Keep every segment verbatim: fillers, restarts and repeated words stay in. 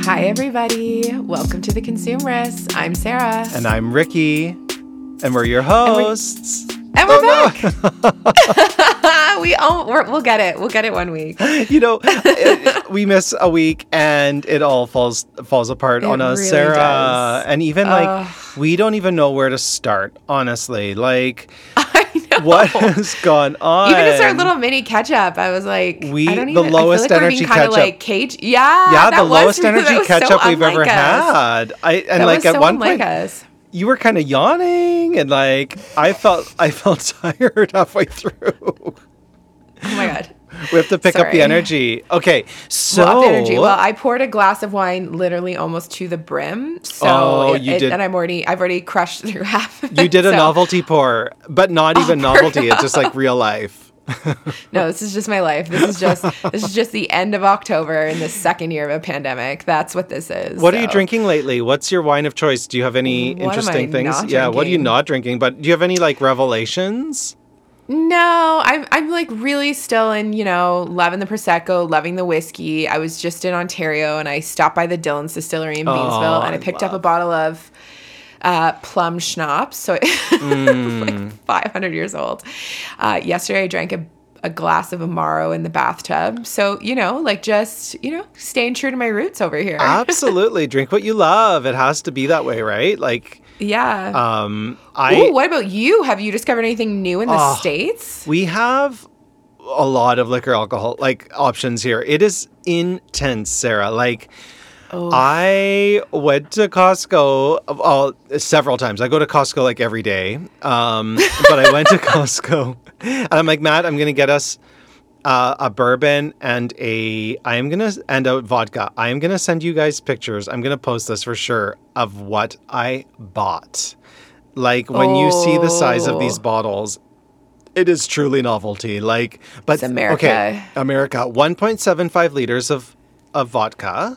Hi, everybody. Welcome to The Consumerists. I'm Sarah. And I'm Ricky. And we're your hosts. And we're, and we're oh, back. No. we all, we're, we'll get it. We'll get it one week. You know, it, we miss a week and it all falls falls apart it on us, really Sarah. Does. And even uh, like, we don't even know where to start, honestly. Like, I know. What has gone on? Even just our little mini catch up, I was like, we I don't the even, lowest I feel like energy we're being catch up. Like cage, yeah, yeah, that the was, lowest energy catch so up we've ever us. had. I and that like was at so one point, us. you were kind of yawning, and like I felt, I felt tired halfway through. Oh my god. We have to pick Sorry. up the energy. Okay, so well, up the energy. Well, I poured a glass of wine literally almost to the brim. So oh, it, you it, did, and I'm already, I've already crushed through half of it. You did a so. novelty pour, but not even oh, novelty. It's just like real life. No, this is just my life. This is just this is just the end of October in the second year of a pandemic. That's what this is. What so. are you drinking lately? What's your wine of choice? Do you have any what interesting things? Not yeah, drinking? what are you not drinking? But do you have any like revelations? No, I'm I'm like really still in, you know, loving the Prosecco, loving the whiskey. I was just in Ontario and I stopped by the Dillon's Distillery in Beamsville oh, and I picked I up a bottle of uh, plum schnapps. So mm. like five hundred years old. Uh, yesterday I drank a, a glass of Amaro in the bathtub. So, you know, like just, you know, staying true to my roots over here. Absolutely. Drink what you love. It has to be that way, right? Like, yeah. Um, I. Ooh, what about you? Have you discovered anything new in the uh, States? We have a lot of liquor alcohol like options here. It is intense, Sarah. Like, oh. I went to Costco well, several times. I go to Costco like every day. Um, but I went to Costco and I'm like, Matt, I'm going to get us Uh, a bourbon and a I am gonna and a vodka. I am gonna send you guys pictures. I'm gonna post this for sure of what I bought. Like when oh. you see the size of these bottles, it is truly novelty. Like, but it's America. Okay, America. one point seven five liters of of vodka.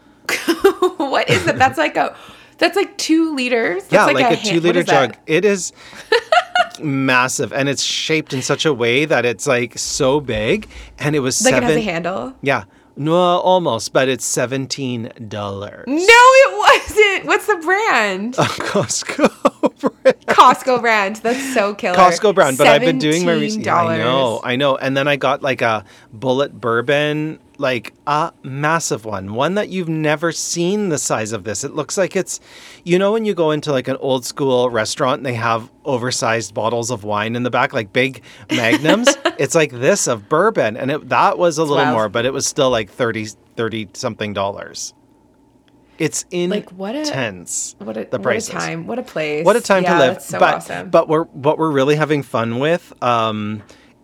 What is it? That's like a that's like two liters. That's yeah, like, like a, a two liter jug. That? It is. Massive, and it's shaped in such a way that it's like so big, and it was like seven, it has a handle. Yeah, no, almost, but it's seventeen dollars. No, it wasn't. What's the brand? A Costco brand. Costco brand. That's so killer. Costco brand, but I've been doing my research. Yeah, I know, I know, and then I got like a Bullet bourbon. Like a massive one, one that you've never seen the size of this. It looks like it's, you know, when you go into like an old school restaurant and they have oversized bottles of wine in the back, like big magnums. It's like this of bourbon. And it, that was a it's little wild. more, but it was still like thirty, thirty something dollars. It's intense. Like what a, what a, the prices. What a time. What a place. What a time yeah, to live. That's so but, awesome. But we're, what we're really having fun with um,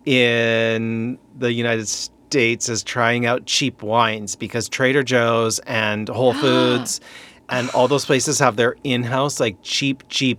in the United States, States is trying out cheap wines because Trader Joe's and Whole Foods and all those places have their in-house like cheap, cheap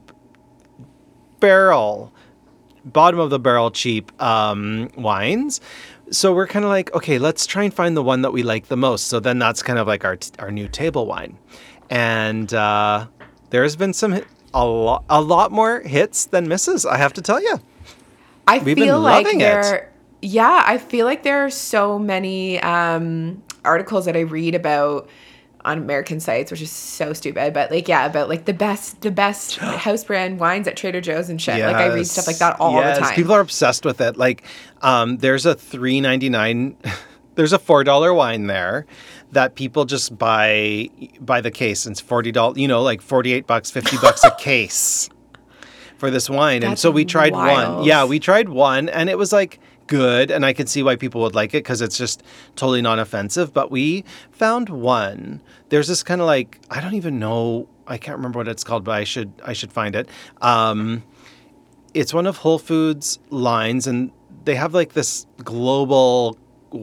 barrel, bottom of the barrel cheap um, wines. So we're kind of like, okay, let's try and find the one that we like the most. So then that's kind of like our our new table wine. And uh, there's been some a lot a lot more hits than misses, I have to tell you. I We've feel been like loving they're it. Yeah, I feel like there are so many um, articles that I read about on American sites, which is so stupid. But like, yeah, about like the best, the best house brand wines at Trader Joe's and shit. Yes. Like I read stuff like that all yes. the time. People are obsessed with it. Like, um, there's a three ninety-nine, there's a four dollar wine there that people just buy by the case. And it's forty dollars, you know, like forty-eight bucks, fifty bucks a case for this wine. That's and so we tried wild. one. Yeah, we tried one, and it was like good, and I can see why people would like it because it's just totally non-offensive. But we found one. There's this kind of like, I don't even know, I can't remember what it's called, but I should I should find it. Um, it's one of Whole Foods lines, and they have like this global,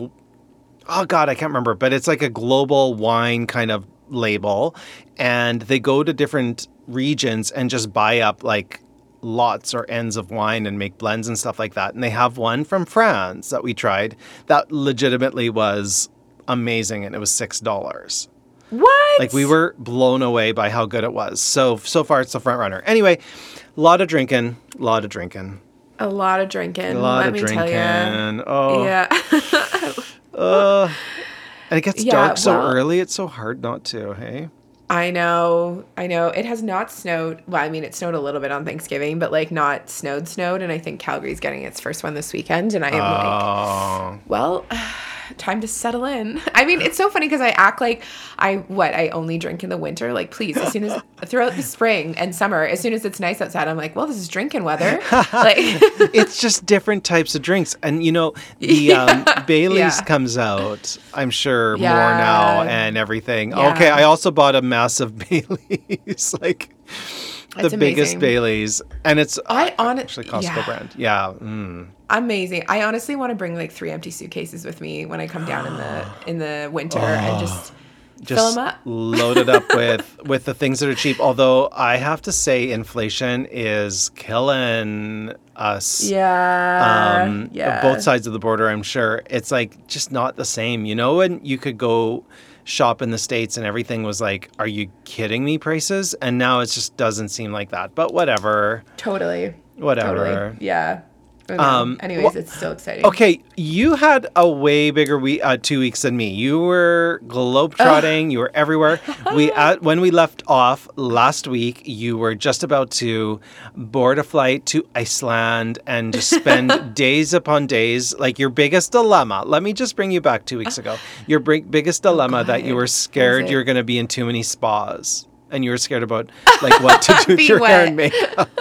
oh God, I can't remember, but it's like a global wine kind of label, and they go to different regions and just buy up like lots or ends of wine and make blends and stuff like that. And they have one from France that we tried that legitimately was amazing, and it was six dollars. What? Like we were blown away by how good it was. So, so far it's the front runner. Anyway, a lot of drinking, a lot of drinking. A lot of drinking. A lot Let of me drinking. Tell you. Oh. Yeah. uh, And it gets Yeah, dark so well- early. It's so hard not to, hey? I know, I know. It has not snowed. Well, I mean, it snowed a little bit on Thanksgiving, but like not snowed, snowed. And I think Calgary's getting its first one this weekend. And I am Oh. like, well, time to settle in. I mean, it's so funny because I act like I, what, I only drink in the winter. Like, please, as soon as, throughout the spring and summer, as soon as it's nice outside, I'm like, well, this is drinking weather. Like, It's just different types of drinks. And, you know, the Yeah. um, Bailey's Yeah. comes out, I'm sure, Yeah. more now and everything. Yeah. Okay, I also bought a massive Bailey's, like the It's biggest amazing. Bailey's. And it's I on actually Costco yeah. brand. Yeah. Mm. Amazing. I honestly want to bring like three empty suitcases with me when I come down in the in the winter and just fill Just them up. load it up with with the things that are cheap. Although I have to say, inflation is killing us. Yeah. um, yeah. both sides of the border, I'm sure. It's like just not the same. You know, when you could go shop in the States and everything was like, are you kidding me prices? And now it just doesn't seem like that. But whatever. Totally. Whatever. Totally. Yeah. I know. Um, Anyways, wh- it's still exciting. Okay, you had a way bigger week, uh, two weeks than me. You were globetrotting. You were everywhere. We uh, when we left off last week, you were just about to board a flight to Iceland and just spend days upon days. Like your biggest dilemma. Let me just bring you back two weeks ago. Your big, biggest dilemma that you God. were What scared was it? you were going to be in too many spas, and you were scared about like what to do with Be your hair wet. and makeup.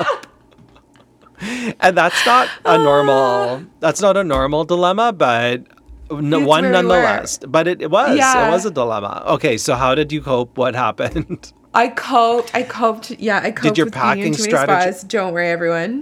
And that's not a normal. That's not a normal dilemma, but no, It's one where we nonetheless. But it, it was. Yeah. It was a dilemma. Okay, so how did you cope? What happened? I coped. I coped. Yeah, I coped your with being in packing too many strategy- spas. Don't worry, everyone.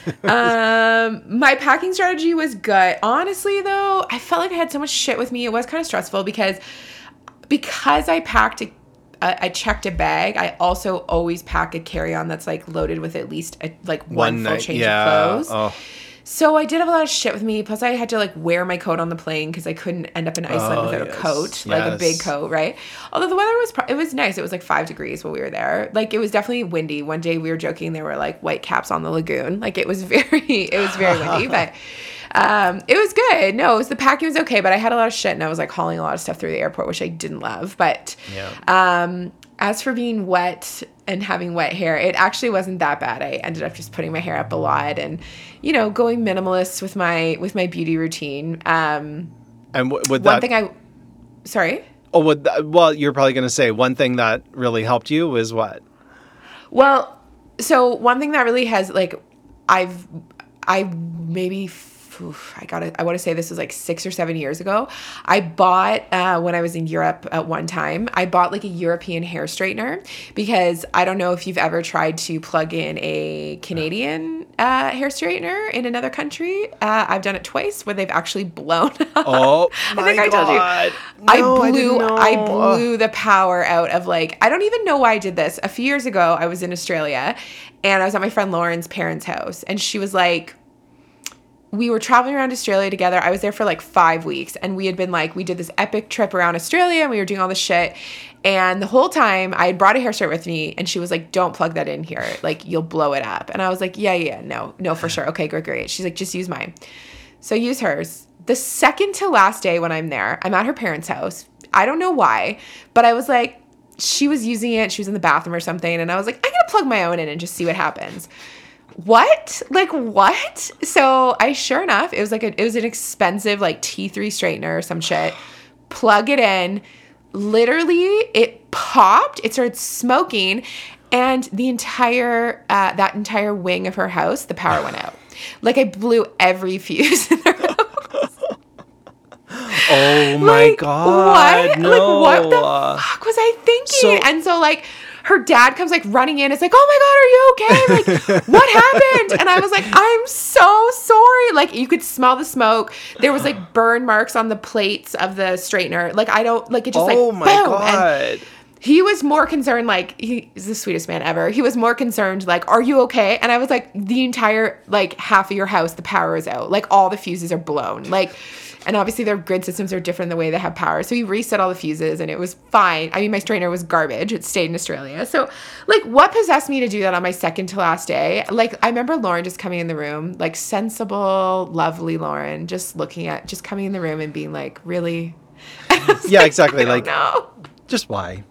um, my packing strategy was good. Honestly, though, I felt like I had so much shit with me. It was kind of stressful because because I packed a I checked a bag. I also always pack a carry-on that's like loaded with at least a, like one, One full night, change yeah. of clothes. Oh. So I did have a lot of shit with me. Plus, I had to like wear my coat on the plane because I couldn't end up in Iceland Oh, without yes. a coat, like a big Yes. coat, right? Although the weather was, pro- it was nice. It was like five degrees while we were there. Like it was definitely windy. One day we were joking there were like white caps on the lagoon. Like it was very, it was very windy, but um, it was good. No, it was, the packing was okay, but I had a lot of shit and I was like hauling a lot of stuff through the airport, which I didn't love. But Yeah. um, as for being wet and having wet hair, it actually wasn't that bad. I ended up just putting my hair up a lot and, you know, going minimalist with my with my beauty routine. Um, And w- would one that? thing I, sorry. oh, would that, well, you're probably going to say one thing that really helped you was what? Well, so one thing that really has like, I've, I maybe. Oof, I gotta, I want to say this was like six or seven years ago. I bought, uh, when I was in Europe at one time, I bought like a European hair straightener because I don't know if you've ever tried to plug in a Canadian uh, hair straightener in another country. Uh, I've done it twice where they've actually blown up. Oh, my I think I told you. God. I No, I blew didn't I, know. blew the power out of like I don't even know why I did this. A few years ago I was in Australia and I was at my friend Lauren's parents' house and she was like, we were traveling around Australia together. I was there for like five weeks and we had been like, we did this epic trip around Australia and we were doing all this shit. And the whole time I had brought a hair straight with me and she was like, don't plug that in here. Like you'll blow it up. And I was like, yeah, yeah, no, no, for sure. Okay, great, great. She's like, just use mine. So I use hers. The second to last day when I'm there, I'm at her parents' house. I don't know why, but I was like, she was using it. She was in the bathroom or something. And I was like, I'm going to plug my own in and just see what happens. What? Like what? So I sure enough, it was like a, it was an expensive like T three straightener or some shit. Plug it in. Literally, it popped. It started smoking, and the entire uh, that entire wing of her house, the power went out. Like I blew every fuse in her house. Oh my Like, God. What? No. Like what the fuck was I thinking? So- and so like her dad comes like running in. It's like, oh my God, are you okay? Like, what happened? And I was like, I'm so sorry. Like you could smell the smoke. There was like burn marks on the plates of the straightener. Like I don't like it just Oh like my boom. God. And he was more concerned, like, he's the sweetest man ever. He was more concerned, like, are you okay? And I was like, the entire, like, half of your house, the power is out. Like, all the fuses are blown. Like, and obviously their grid systems are different the way they have power. So he reset all the fuses and it was fine. I mean, my straightener was garbage. It stayed in Australia. So, like, what possessed me to do that on my second to last day? Like, I remember Lauren just coming in the room, like, sensible, lovely Lauren, just looking at, just coming in the room and being like, really? Yeah, like, exactly. I Like, no. just why?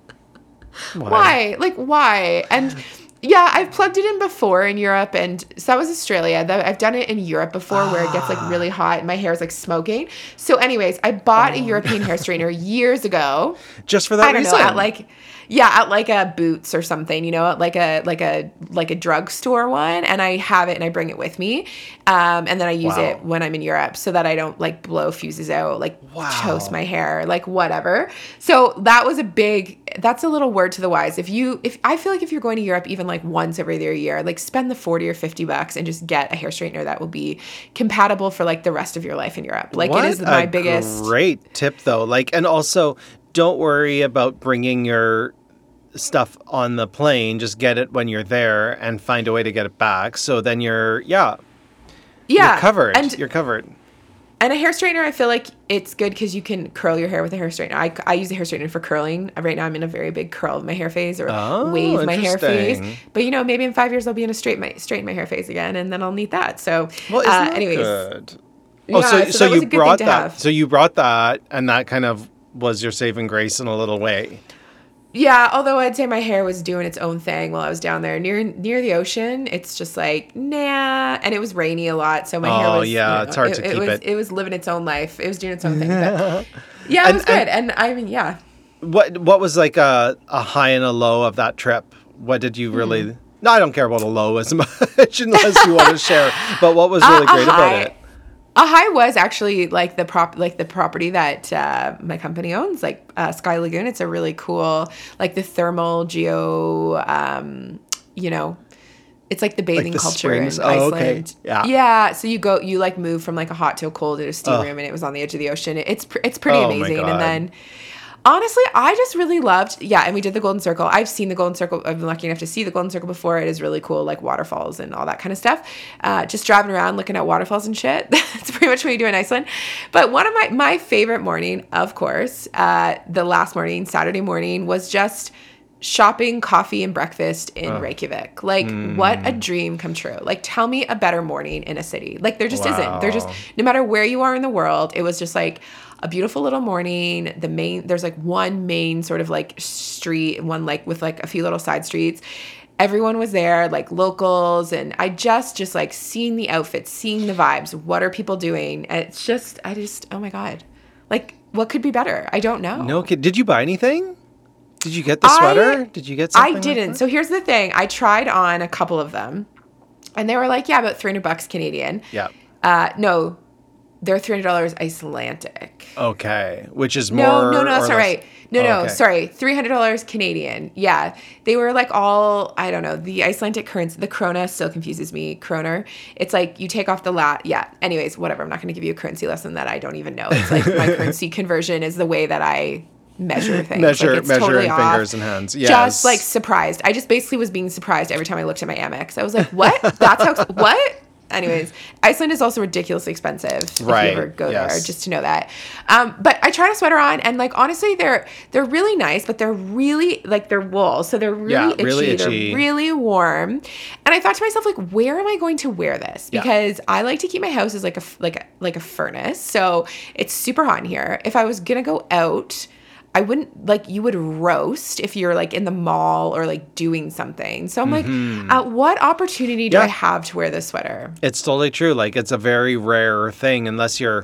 why? Why? Like, why? And yeah, I've plugged it in before in Europe, and so that was Australia. That I've done it in Europe before, ah. where it gets like really hot and my hair is like smoking. So, anyways, I bought oh. a European hair straightener years ago, just for that I don't reason. know, at like. Yeah, at like a Boots or something, you know, at like a like a like a drugstore one, and I have it and I bring it with me, um, and then I use wow. it when I'm in Europe so that I don't like blow fuses out, like wow. toast my hair, like whatever. So that was a big. That's a little word to the wise. If you, if I feel like if you're going to Europe even like once every other year, like spend the forty or fifty bucks and just get a hair straightener that will be compatible for like the rest of your life in Europe. Like what it is my a biggest. Great tip though. Like, and also don't worry about bringing your stuff on the plane. Just get it when you're there and find a way to get it back. So then you're, yeah, yeah, you're covered. And, you're covered. And a hair straightener, I feel like it's good because you can curl your hair with a hair straightener. I, I use a hair straightener for curling. Right now I'm in a very big curl of my hair phase or oh, wave my hair phase. But, you know, maybe in five years I'll be in a straight my, straighten my hair phase again, and then I'll need that. So, well, isn't uh, that anyways. good? Yeah, oh, so, so, so that was you a good brought thing to that. have. So you brought that, and that kind of was your saving grace in a little way. Yeah, although I'd say my hair was doing its own thing while I was down there near near the ocean. It's just like nah, and it was rainy a lot, so my oh, hair was. yeah, you know, it's hard it, to it keep was, it. It was living its own life. It was doing its own thing. But yeah, it and, was good, and, and I mean, yeah. What what was like a a high and a low of that trip? What did you really? Mm. No, I don't care about a low as much unless you want to share. But what was really uh, great high, about it? A high was actually like the prop, like the property that uh, my company owns, like uh, Sky Lagoon. It's a really cool, like the thermal geo, um, you know, it's like the bathing like the culture springs. in oh, Iceland. Okay. Yeah, yeah. So you go, you like move from like a hot to a cold to a steam oh. room, and it was on the edge of the ocean. It's it's pretty oh, amazing. And then. Honestly, I just really loved, yeah, and we did the Golden Circle. I've seen the Golden Circle. I've been lucky enough to see the Golden Circle before. It is really cool, like waterfalls and all that kind of stuff. Uh, just driving around looking at waterfalls and shit. That's pretty much what you do in Iceland. But one of my, my favorite morning, of course, uh, the last morning, Saturday morning, was just shopping, coffee, and breakfast in uh, Reykjavik. Like, mm. what a dream come true. Like, tell me a better morning in a city. Like, there just wow. isn't. There just, no matter where you are in the world, it was just like, a beautiful little morning. The main, there's like one main sort of like street, one like with like a few little side streets. Everyone was there, like locals, and I just, just like seeing the outfits, seeing the vibes. What are people doing? And it's just, I just, oh my God. Like, what could be better? I don't know. No kid. Did you buy anything? Did you get the sweater? I, Did you get something? I didn't. Like so here's the thing. I tried on a couple of them, and they were like, yeah, about three hundred bucks Canadian. Yeah. Uh, no. They're three hundred dollars Icelandic. Okay. Which is more. No, no, no, that's not right. No, oh, no, okay. sorry. three hundred dollars Canadian. Yeah. They were like all, I don't know, the Icelandic currency, the krona still confuses me. Kroner. It's like you take off the lat. Yeah. Anyways, whatever. I'm not going to give you a currency lesson that I don't even know. It's like my currency conversion is the way that I measure things. Measure, like it's measuring totally fingers off. and hands. Yes. Just like surprised. I just basically was being surprised every time I looked at my Amex. I was like, what? That's how, what? Anyways, Iceland is also ridiculously expensive if right. you ever go yes. there, just to know that. Um, but I tried a sweater on, and like honestly, they're they're really nice, but they're really like they're wool, so they're really, yeah, itchy, really itchy. They're really warm. And I thought to myself, like, where am I going to wear this? Because yeah. I like to keep my house as like a like a, like a furnace, so it's super hot in here. If I was gonna go out, I wouldn't, like, you would roast if you're, like, in the mall or, like, doing something. So I'm mm-hmm. like, at what opportunity do yeah. I have to wear this sweater? It's totally true. Like, it's a very rare thing unless you're,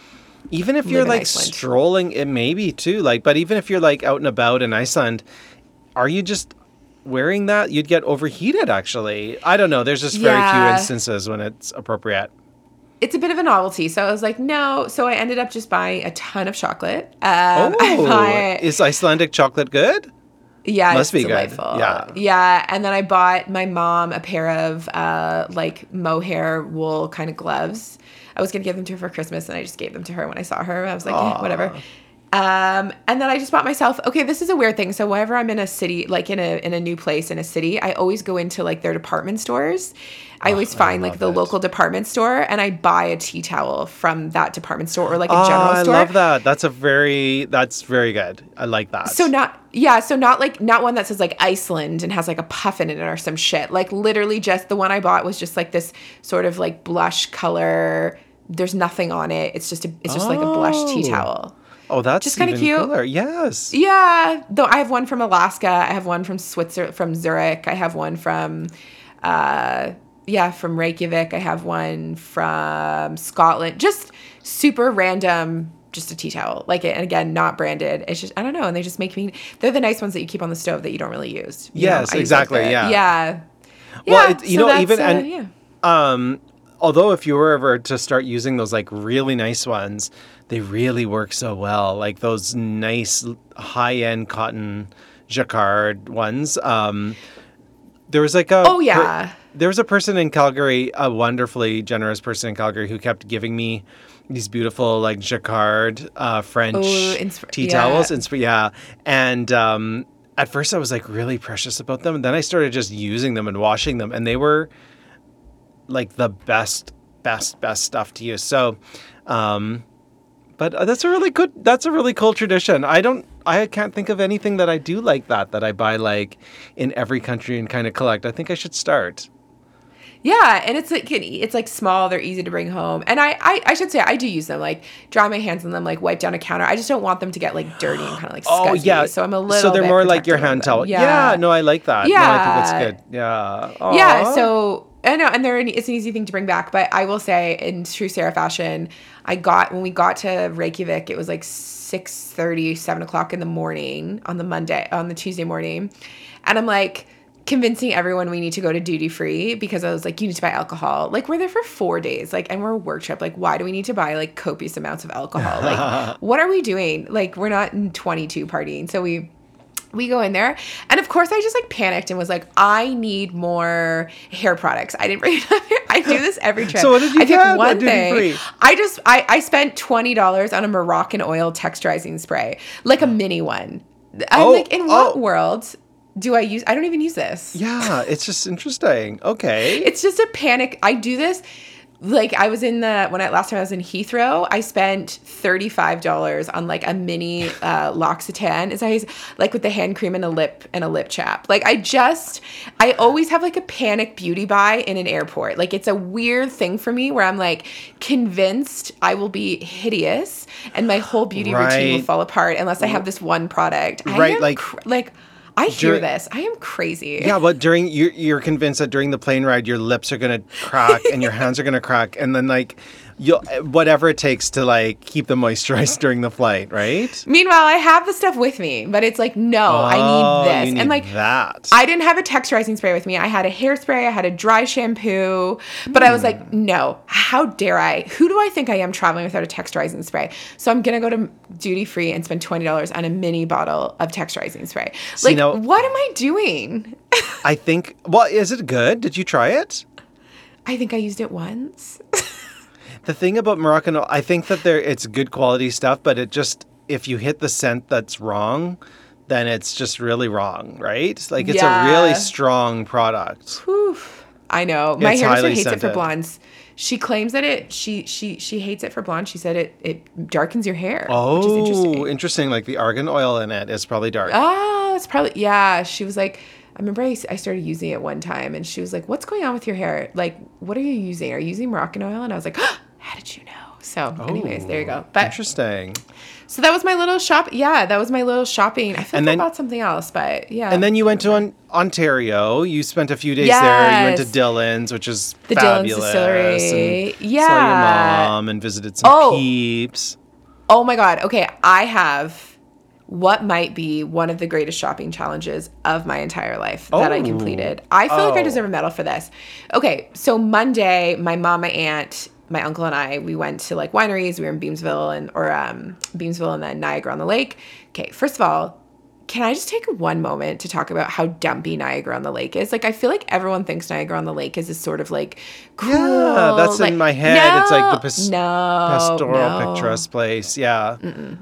even if you're, like, Iceland. strolling, it may be, too. Like, but even if you're, like, out and about in Iceland, are you just wearing that? You'd get overheated, actually. I don't know. There's just very yeah. few instances when it's appropriate. It's a bit of a novelty. So I was like, no. So I ended up just buying a ton of chocolate. Um, oh, buy, is Icelandic chocolate good? Yeah, Must it's be delightful. Good. Yeah. Yeah. And then I bought my mom a pair of uh, like mohair wool kind of gloves. I was going to give them to her for Christmas, and I just gave them to her when I saw her. I was like, eh, whatever. Um, and then I just bought myself, okay, this is a weird thing. So whenever I'm in a city, like in a, in a new place in a city, I always go into like their department stores. I always oh, find I like the it. local department store, and I buy a tea towel from that department store or like a oh, general store. I love that. That's a very, that's very good. I like that. So not, yeah. So not like, not one that says like Iceland and has like a puffin in it or some shit. Like literally just the one I bought was just like this sort of like blush color. There's nothing on it. It's just a, it's just oh. like a blush tea towel. Oh, that's just kind of even cute. cooler. Yes. Yeah. Though I have one from Alaska. I have one from Switzerland, from Zurich. I have one from, uh, yeah, from Reykjavik. I have one from Scotland. Just super random. Just a tea towel, like it, and again, not branded. It's just I don't know, and they just make me. They're the nice ones that you keep on the stove that you don't really use. You Yes, know, exactly. Like the, yeah. Yeah. Well, yeah, it, you so know, even uh, and yeah. um, although if you were ever to start using those like really nice ones, they really work so well. Like those nice high end cotton jacquard ones. Um, there was like a Oh yeah. Per, there was a person in Calgary, a wonderfully generous person in Calgary, who kept giving me these beautiful like jacquard uh, French Ooh, insp- tea yeah. towels. Insp- yeah, and um, at first I was like really precious about them, and then I started just using them and washing them, and they were like the best, best, best stuff to use. So, um, but that's a really good. That's a really cool tradition. I don't. I can't think of anything that I do like that that I buy like in every country and kind of collect. I think I should start. Yeah, and it's like it's like small. They're easy to bring home, and I, I I should say I do use them. Like dry my hands on them, like wipe down a counter. I just don't want them to get like dirty and kind of like scuzzy. Oh yeah, so I'm a little. So they're bit more like your protective hand of them. towel. Yeah. yeah, no, I like that. Yeah, no, I think that's good. Yeah, Aww. Yeah. So I know, and they're an, it's an easy thing to bring back. But I will say, in true Sarah fashion, I got when we got to Reykjavik, it was like six thirty, seven o'clock in the morning on the Monday, on the Tuesday morning, and I'm like. Convincing everyone we need to go to duty free because I was like, you need to buy alcohol. Like we're there for four days, like, and we're a work trip. Like, why do we need to buy like copious amounts of alcohol? Like, what are we doing? Like, we're not in twenty-two partying. So we, we go in there, and of course I just like panicked and was like, I need more hair products. I didn't bring enough hair. I do this every trip. So what did you I get picked one at duty thing. free? I just I I spent twenty dollars on a Moroccan oil texturizing spray, like a mini one. I'm Oh, like, in what oh. world? Do I use, I don't even use this. Yeah, it's just interesting. Okay. It's just a panic. I do this. Like I was in the, when I, last time I was in Heathrow, I spent thirty-five dollars on like a mini uh, L'Occitane. Is that like with the hand cream and a lip and a lip chap. Like I just, I always have like a panic beauty buy in an airport. Like it's a weird thing for me where I'm like convinced I will be hideous and my whole beauty Right. routine will fall apart unless I have this one product. I Right, am like- cr- like, I hear During- this. I am crazy. Yeah, but during you're, you're convinced that during the plane ride your lips are gonna crack and your hands are gonna crack, and then like you'll whatever it takes to like keep them moisturized during the flight, right? Meanwhile, I have the stuff with me, but it's like, no, Oh, I need this. you need and like that. I didn't have a texturizing spray with me. I had a hairspray, I had a dry shampoo, but I was like, no, how dare I? Who do I think I am traveling without a texturizing spray? So I'm going to go to duty free and spend twenty dollars on a mini bottle of texturizing spray. See, Like, now- what am I doing? I think. Well, is it good? Did you try it? I think I used it once. The thing about Moroccan, I think that there it's good quality stuff, but it just if you hit the scent that's wrong, then it's just really wrong, right? Like it's Yeah. a really strong product. Whew. I know. My It's hairdresser highly hates it for scented. blondes. She claims that it she she she hates it for blondes. She said it it darkens your hair. Oh, which is interesting. interesting. Like the argan oil in it is probably dark. Oh, it's probably yeah. She was like, I remember I, I started using it one time, and she was like, "What's going on with your hair? Like, what are you using? Are you using Moroccan oil?" And I was like, oh, "How did you know?" So, anyways, there you go. But Interesting. so that was my little shop. Yeah, that was my little shopping. I feel And like then- I bought something else, but yeah. And then you went to on- Ontario. You spent a few days there. You went to Yes. Dillon's, which is The Dillon's fabulous. Distillery. And Saw Yeah. your mom and visited some Oh. peeps. Oh my God. Okay. I have what might be one of the greatest shopping challenges of my entire life that I Oh. completed. I feel like I Oh. deserve a medal for this. Okay. So Monday, my mom, my aunt, my uncle and I, we went to like wineries. We were in Beamsville and, or um, Beamsville and then Niagara on the Lake. Okay. First of all, can I just take one moment to talk about how dumpy Niagara on the Lake is? Like, I feel like everyone thinks Niagara on the Lake is this sort of like cool. Yeah, that's in like- my head. No, It's like the pas- no, pastoral no. picturesque place. Yeah.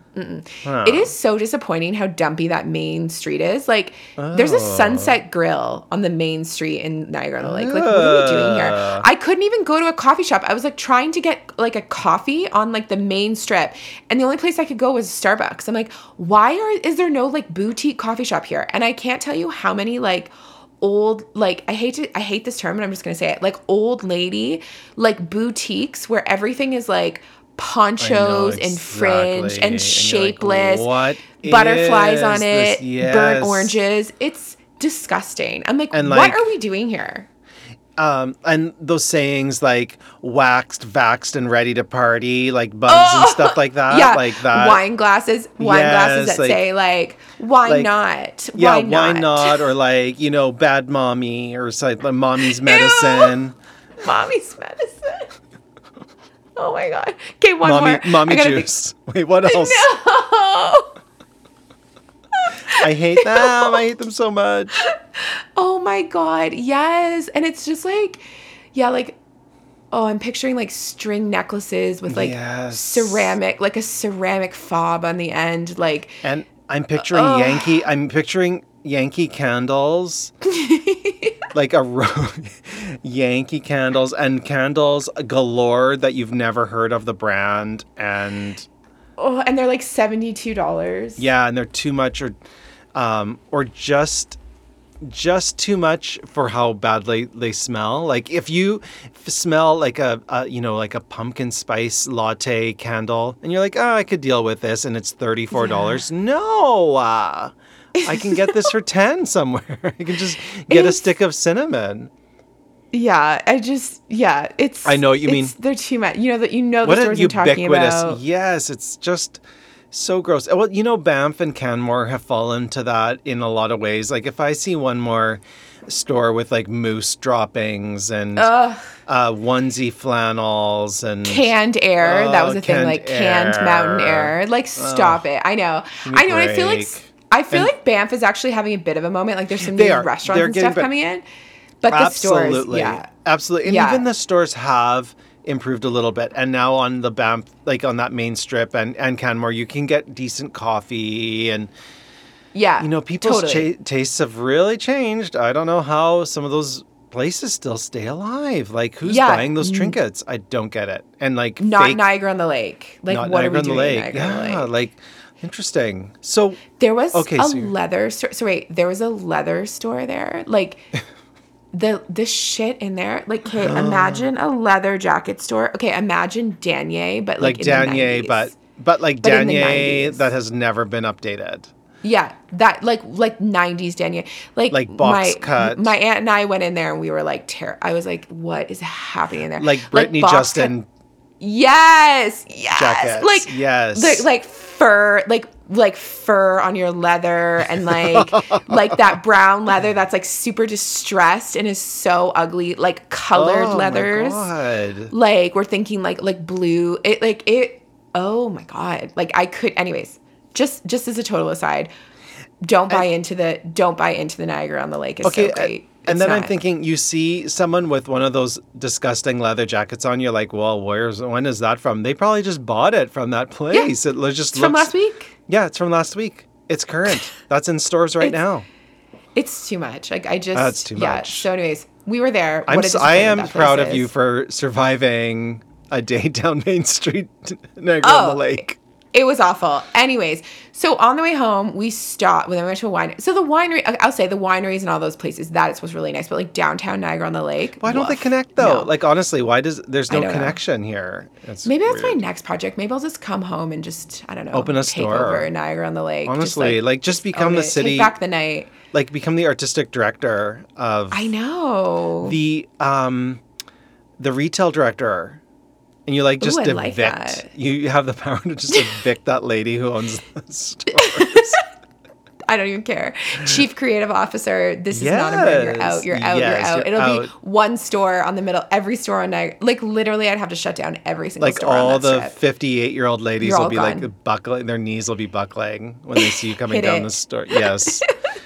Huh. It is so disappointing how dumpy that main street is. Like, there's a Oh. Sunset Grill on the main street in Niagara on the Lake. Like, what are we doing here? Ugh. I couldn't even go to a coffee shop. I was like trying to get like a coffee on like the main strip, and the only place I could go was Starbucks. I'm like, why are is there no like boutique coffee shop here? And I can't tell you how many like old like I hate to I hate this term, but I'm just gonna say it, like old lady like boutiques where everything is like ponchos exactly. and fringe and, and shapeless, like, what butterflies on this? it, Yes. burnt oranges. It's disgusting. I'm like, And, what like, are we doing here? Um, and those sayings like waxed, vaxxed, and ready to party, like buns Oh! and stuff like that. Yeah, Like that. wine glasses, wine Yes, glasses that like- say like, why like- not? Yeah, Why why not? not? Or like, you know, bad mommy or like mommy's medicine. Mommy's medicine. Oh my god. Okay, one Mommy, more. mommy I gotta juice. Wait, what else? Think- no. I hate them. I hate them so much. Oh my god. Yes. And it's just like, yeah, like, oh, I'm picturing like string necklaces with like Yes. ceramic, like a ceramic fob on the end. Like, And I'm picturing Ugh. Yankee. I'm picturing Yankee candles. Like a ro- Yankee candles and candles galore that you've never heard of the brand. And oh, and they're like seventy-two dollars. yeah, and they're too much or um, or just just too much for how badly they smell. Like if you f- smell like a, a you know like a pumpkin spice latte candle and you're like, oh, I could deal with this, and it's thirty-four dollars. Yeah. No, uh, I can get this for ten somewhere. I can just get a It's- stick of cinnamon. Yeah, I just yeah, it's. I know what you mean. it's- They're too much. You know that you know the What a stores I'm talking ubiquitous. about. Yes, it's just so gross. Well, you know, Banff and Canmore have fallen to that in a lot of ways. Like if I see one more store with like moose droppings and Ugh. uh, onesie flannels and Canned air. that was Oh, a thing, canned like canned mountain air. air. Like, stop it. I know. Give me I know. a And I feel like break. I feel And- like Banff is actually having a bit of a moment. Like, there's some They new are. restaurants They're and getting stuff bet- coming in, but the stores, Absolutely. yeah, Absolutely. And Yeah. even the stores have improved a little bit. And now on the Banff, like on that main strip and, and Canmore, you can get decent coffee and, yeah. you know, people's totally. cha- tastes have really changed. I don't know how some of those places still stay alive. Like, who's Yeah. buying those trinkets? I don't get it. And like, Not fake, Niagara on the Lake. Like, not what Niagara are we on the doing Lake. in Niagara on the Yeah, Lake? like, interesting. So, There was Okay, a so you're- leather store. So wait, there was a leather store there. Like the the shit in there. Like, okay, imagine a leather jacket store. Okay, imagine Danier, but like, like in the Danier, nineties. but but like But in the Danier nineties. that has never been updated. yeah, that like like nineties Danier. Like Like box my, cut. My aunt and I went in there and we were like, ter- I was like, what is happening in there? Like Brittany box Justin. cut- Yes, yes. Jackets, Like yes. like, like fur, like like fur on your leather, and like like that brown leather that's like super distressed and is so ugly. Like colored Oh, leathers. My God. Like we're thinking like like blue. It like it. Oh my god. Like I could. Anyways, just just as a total aside, don't buy into the don't buy into the Niagara on the Lake. Is Okay, so great. and It's then I'm not. thinking, you see someone with one of those disgusting leather jackets on, you're like, well, where's when is that from? They probably just bought it from that place. It lo- just It's from looks- last week. Yeah, it's from last week. It's current. That's in stores right It's- now. It's too much. Like I just That's too yeah. much. So anyways, we were there. I'm What a s- I disappointment am that place proud of is. you for surviving a day down Main Street, Niagara on Oh, the Lake. It was awful. Anyways, so on the way home, we stopped. Well, then we went to a winery. So the winery, I'll say the wineries and all those places, that was really nice. But like downtown Niagara on the Lake. Why don't they woof. connect though? No. Like honestly, why does there's I no don't know. connection here? It's Maybe that's weird. my next project. Maybe I'll just come home and just, I don't know, Open a take store. over Niagara on the Lake. Just, Honestly, like, just become own the it. city- Take back the night. like become the artistic director of I know. the um the retail director. And you like just Ooh, I evict. like that. You have the power to just evict that lady who owns the stores. I don't even care. Chief Creative Officer. This is not a brand. You're Yes. out. You're out. Yes, you're out. you're It'll out. be one store on the middle. Every store on Niagara. Like literally, I'd have to shut down every single Like store all on that the strip. fifty-eight-year-old ladies You're will all be gone. like buckling. Their knees will be buckling when they see you coming Hit down it. the store. Yes.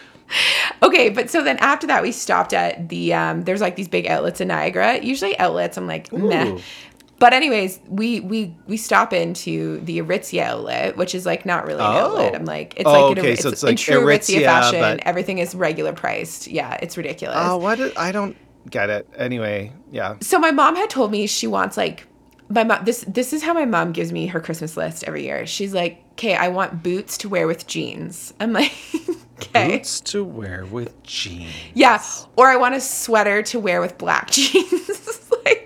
Okay, but so then after that, we stopped at the, um, there's like these big outlets in Niagara. Usually outlets, I'm like, meh. Ooh. But anyways, we we we stop into the Aritzia outlet, which is like not really an Oh. outlet. I'm like, it's Oh, like, an, okay, it's, so it's in like true Aritzia, Aritzia, fashion. but- Everything is regular priced. Yeah, it's ridiculous. Oh, what? Did, I don't get it. Anyway, yeah. So my mom had told me she wants like my mom this this is how my mom gives me her Christmas list every year. She's like, "Okay, I want boots to wear with jeans." I'm like, "Okay." Boots to wear with jeans. Yeah, or I want a sweater to wear with black jeans. Like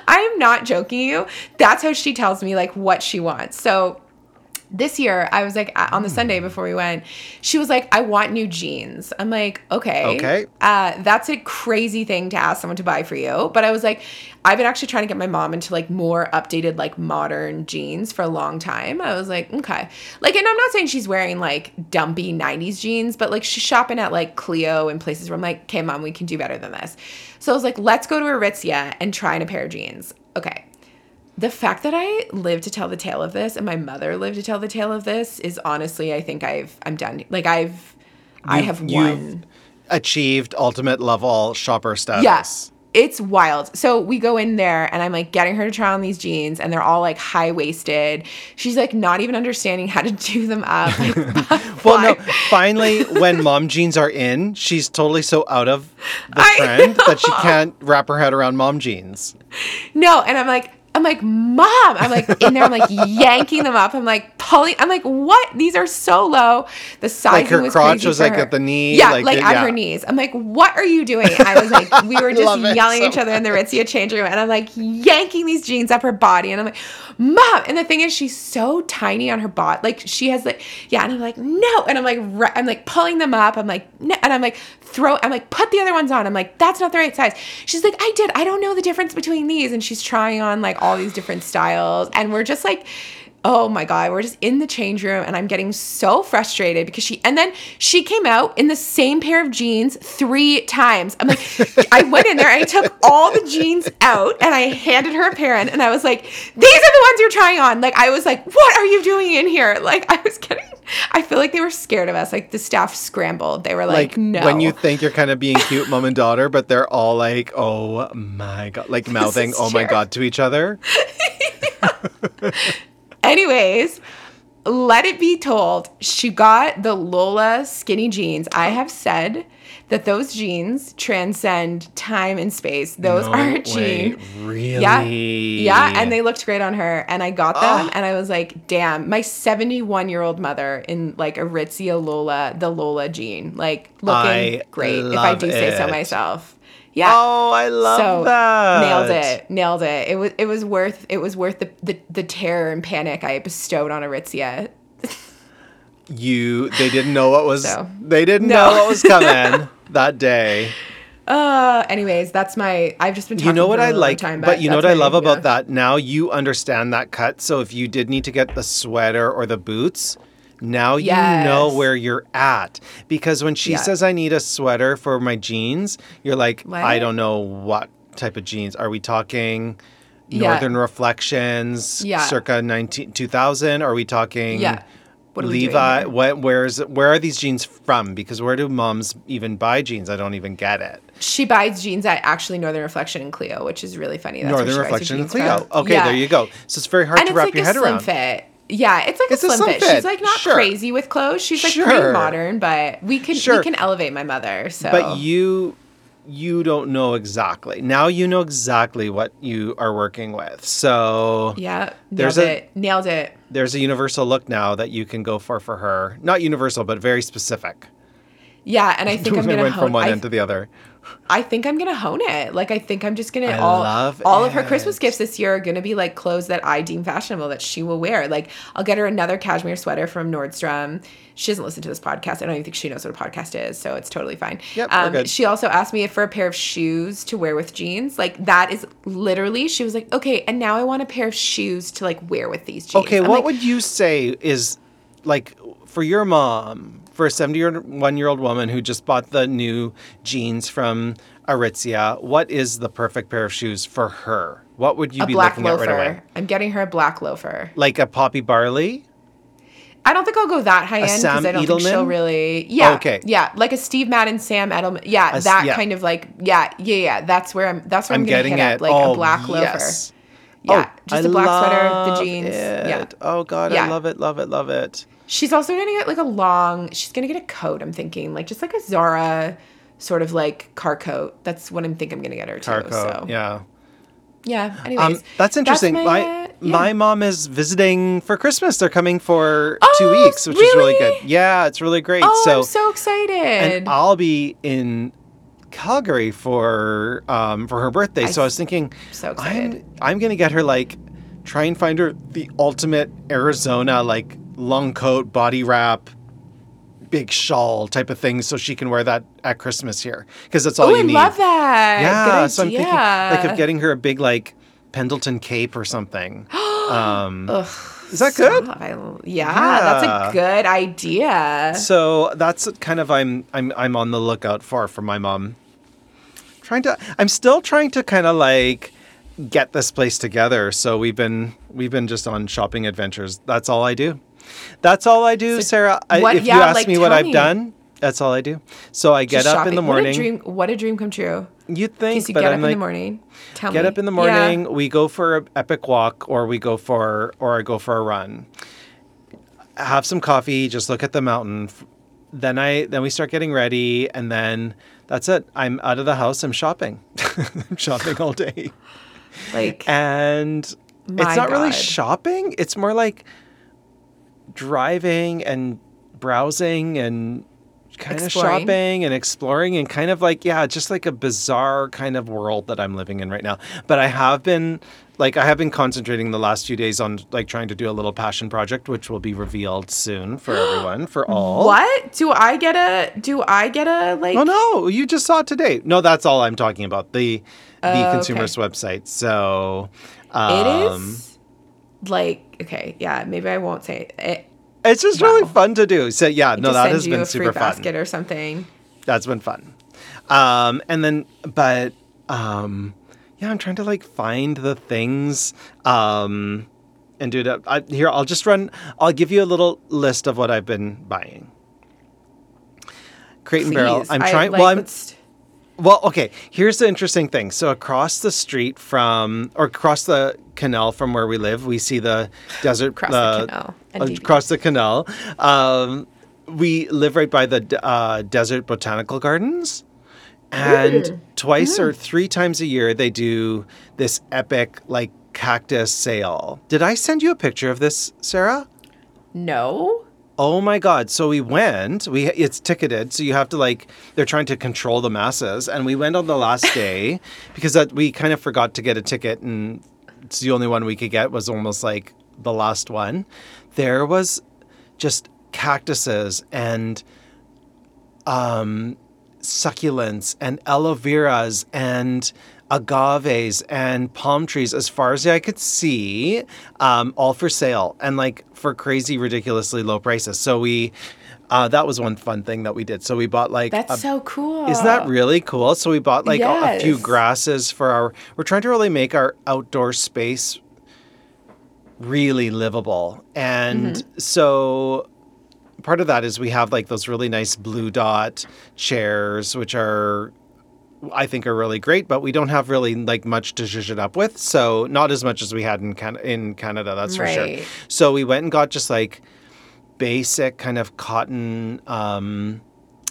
I am not joking you. That's how she tells me like what she wants. So this year, I was like, on the Sunday before we went, she was like, I want new jeans. I'm like, okay. Okay. Uh, that's a crazy thing to ask someone to buy for you. But I was like, I've been actually trying to get my mom into like more updated, like modern jeans for a long time. I was like, okay. Like, and I'm not saying she's wearing like dumpy nineties jeans, but like she's shopping at like Clio and places where I'm like, okay, mom, we can do better than this. So I was like, let's go to Aritzia and try on a pair of jeans. Okay. The fact that I lived to tell the tale of this and my mother lived to tell the tale of this is honestly, I think I've, I'm done. Like I've, I You've- have you've won. Achieved ultimate level shopper status. Yes. It's wild. So we go in there and I'm like getting her to try on these jeans and they're all like high waisted. She's like not even understanding how to do them up. Like, Well, no, finally, when mom jeans are in, she's totally so out of the I trend know. that she can't wrap her head around mom jeans. No. And I'm like, I'm like, mom, I'm like in there, I'm like yanking them up. I'm like pulling, I'm like, what? These are so low. The sizing Like her was crotch crazy was for like her. at the knee. Yeah, like, like it- at yeah. her knees. I'm like, what are you doing? I was like, we were just Love it yelling so at each other in the Aritzia change room. And I'm like yanking these jeans up her body. And I'm like, mom. And the thing is, she's so tiny on her body. Like she has like, yeah. And I'm like, no. And I'm like, re- I'm like pulling them up. I'm like, no. And I'm like, throw, I'm like, put the other ones on. I'm like, that's not the right size. She's like, I did. I don't know the difference between these. And she's trying on like all these different styles. And we're just like, oh my God, we're just in the change room and I'm getting so frustrated because she, and then she came out in the same pair of jeans three times. I'm like, I went in there and I took all the jeans out and I handed her a pair in and I was like, these are the ones you're trying on. Like, I was like, what are you doing in here? Like, I was getting, I feel like they were scared of us. Like the staff scrambled. They were like, Like no. when you think you're kind of being cute mom and daughter, but they're all like, oh my God, like mouthing, is oh my true. God to each other. Anyways, let it be told, she got the Lola skinny jeans. I have said that those jeans transcend time and space. Those No are way. jeans. Really? Yeah. Yeah. And they looked great on her. And I got them Oh. and I was like, damn, my seventy-one year old mother in like Aritzia Lola, the Lola jean, like looking I great, if I love do say so it. myself. Yeah. Oh, I love so that. nailed it, nailed it. It was it was worth it was worth the, the, the terror and panic I bestowed on Aritzia. You, they didn't know what was, So, they didn't no. know what was coming that day. Uh, anyways, that's my. I've just been talking You know what for a I really long like, time, but you know what I that's my- love about yeah. that? Now you understand that cut. So if you did need to get the sweater or the boots, now you Yes. know where you're at. Because when she Yeah. says I need a sweater for my jeans, you're like, What? I don't know what type of jeans. Are we talking Yeah. Northern Reflections Yeah. circa nineteen, two thousand? Are we talking Yeah. What are we doing Levi? here? What, where's, where are these jeans from? Because where do moms even buy jeans? I don't even get it. She buys jeans at actually Northern Reflection and Cleo, which is really funny. That's where Northern she buys her Reflection and jeans Cleo. from. Okay, Yeah. there you go. So it's very hard And to it's wrap like your a head slim around. fit. Yeah, it's like It's a a slim, slim fit. fit. She's like not Sure. crazy with clothes. She's like Sure. pretty modern, but we can Sure. we can elevate my mother. So But you you don't know exactly. Now you know exactly what you are working with. So yeah, There's nailed a- it. Nailed it. there's a universal look now that you can go for for her. Not universal, but very specific. Yeah, and I think I'm We gonna went hone. from one I, end to the other. I think I'm gonna hone it. Like I think I'm just gonna I all love all of her it. Christmas gifts this year are gonna be like clothes that I deem fashionable that she will wear. Like I'll get her another cashmere sweater from Nordstrom. She doesn't listen to this podcast. I don't even think she knows what a podcast is, so it's totally fine. Yep, we're um, good. She also asked me if for a pair of shoes to wear with jeans. Like that is literally. She was like, okay, and now I want a pair of shoes to like wear with these jeans. Okay, I'm what like, would you say is like for your mom, for a seventy-one-year-old woman who just bought the new jeans from Aritzia, what is the perfect pair of shoes for her? What would you a be black looking loafer? at right away? I'm getting her a black loafer. Like a Poppy Barley? I don't think I'll go that high end Sam because I don't think she'll Edelman? really. Yeah. Okay. Yeah, like a Steve Madden, Sam Edelman. Yeah, A s- that yeah. kind of like. Yeah, yeah, yeah. That's where I'm. That's where I'm, I'm gonna getting hit it. up, like oh, a black loafer. yes. Yeah, Oh, just I a black sweater, the love jeans. it. Yeah. Oh God, I Yeah. love it, love it, love it. She's also gonna get like a long. She's gonna get a coat. I'm thinking like just like a Zara sort of like car coat. That's what I'm think I'm gonna get her too. Car coat. So Yeah. yeah. Anyways, Um, that's interesting. my, my uh, yeah. my mom is visiting for Christmas. They're coming for Oh, two weeks, which is really really? good. Yeah, it's really great. Oh, so I'm so excited. and I'll be in Calgary for um, for her birthday. I so I was thinking, so excited. I'm I'm gonna get her like try and find her the ultimate Arizona like long coat, body wrap, big shawl type of thing, so she can wear that at Christmas here because that's all oh, you I need. love that. Yeah, Good idea. so I'm thinking like of getting her a big like Pendleton cape or something. Um, Ugh, is that good? I, yeah, Yeah. that's a good idea. So that's kind of I'm I'm I'm on the lookout for for my mom. Trying to I'm still trying to kind of like get this place together. So we've been we've been just on shopping adventures. That's all I do. That's all I do, So Sarah. I, what- if yeah, you ask like, me what tell I've me. done, that's all I do. So I get Just up in shopping. the morning. What a dream! What a dream come true. You'd Okay, think, so you but get I'm up like, in the morning. Tell get me. up in the Yeah. morning. We go for an epic walk, or we go for, or I go for a run. Have some coffee. Just look at the mountain. Then I then we start getting ready, and then that's it. I'm out of the house. I'm shopping. I'm shopping all day, Like, and My it's not really God. shopping. It's more like driving and browsing and kind of Exploring. shopping and exploring and kind of like, yeah, just like a bizarre kind of world that I'm living in right now. But I have been like, I have been concentrating the last few days on like trying to do a little passion project, which will be revealed soon for everyone, for all. what do I get a? Do I get a like? Oh no, you just saw it today. No, that's all I'm talking about. The the Oh, consumerist website. So um, It is like okay, yeah. Maybe I won't say it. it it's just Wow. really fun to do. So yeah, no, just that send has you been a free super fun. basket or something. That's been fun. Um, and then, but um, yeah, I'm trying to like find the things um, and do that. I, here, I'll just run. I'll give you a little list of what I've been buying. Crate and Barrel. Please. I'm I, trying. like, well, I'm. let's- Well, okay. Here's the interesting thing. So across the street from, or across the canal from where we live, we see the desert. Across the uh, canal and uh, D V. across the canal. Um, we live right by the uh, Desert Botanical Gardens. And twice or three times a year, they do this epic, like, cactus sale. Did I send you a picture of this, Sarah? No. Oh my God. So we went, we it's ticketed. So you have to like, they're trying to control the masses. And we went on the last day because that we kind of forgot to get a ticket. And it's the only one we could get was almost like the last one. There was just cactuses and um, succulents and aloe veras and agaves and palm trees as far as I could see, um, all for sale and like for crazy, ridiculously low prices. So we, uh, that was one fun thing that we did. So we bought like, That's a- so cool. isn't that really cool? So we bought like a, a few Yes. grasses for our, we're trying to really make our outdoor space really livable. And Mm-hmm. so part of that is we have like those really nice blue dot chairs, which are, I think are really great, but we don't have really like much to zhuzh it up with. So not as much as we had in Can- in Canada, that's for sure. Right. So we went and got just like basic kind of cotton um,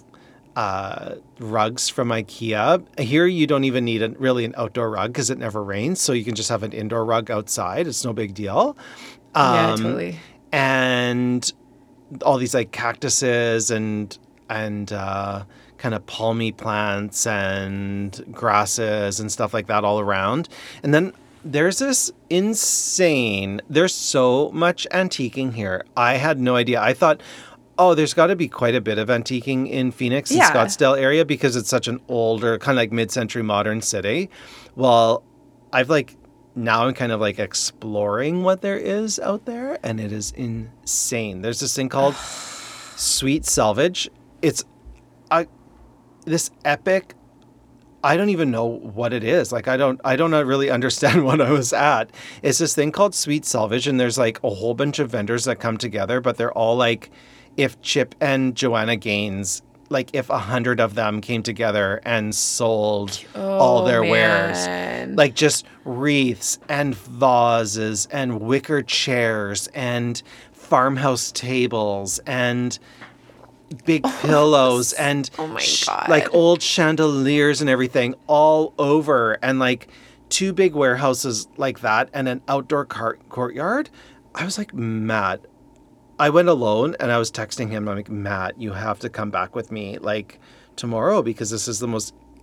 uh, rugs from IKEA. Here you don't even need a, really an outdoor rug because it never rains. So you can just have an indoor rug outside. It's no big deal. Yeah, Um, totally. And all these like cactuses and and uh, kind of palmy plants and grasses and stuff like that all around. And then there's this insane, there's so much antiquing here. I had no idea. I thought, oh, there's got to be quite a bit of antiquing in Phoenix and Yeah. Scottsdale area because it's such an older, kind of like mid-century modern city. Well, I've like, now I'm kind of like exploring what there is out there, and it is insane. There's this thing called Sweet Salvage. It's a, this epic, I don't even know what it is. Like, I don't, I don't really understand what I was at. It's this thing called Sweet Salvage, and there's like a whole bunch of vendors that come together, but they're all like, if Chip and Joanna Gaines, like if a hundred of them came together and sold all Oh, their wares, man. like just wreaths and vases and wicker chairs and farmhouse tables and big pillows and oh my sh- God. like old chandeliers and everything all over, and like two big warehouses like that and an outdoor car- courtyard. I was like mad. I went alone and I was texting him. I'm like, Matt, you have to come back with me like tomorrow because this is the most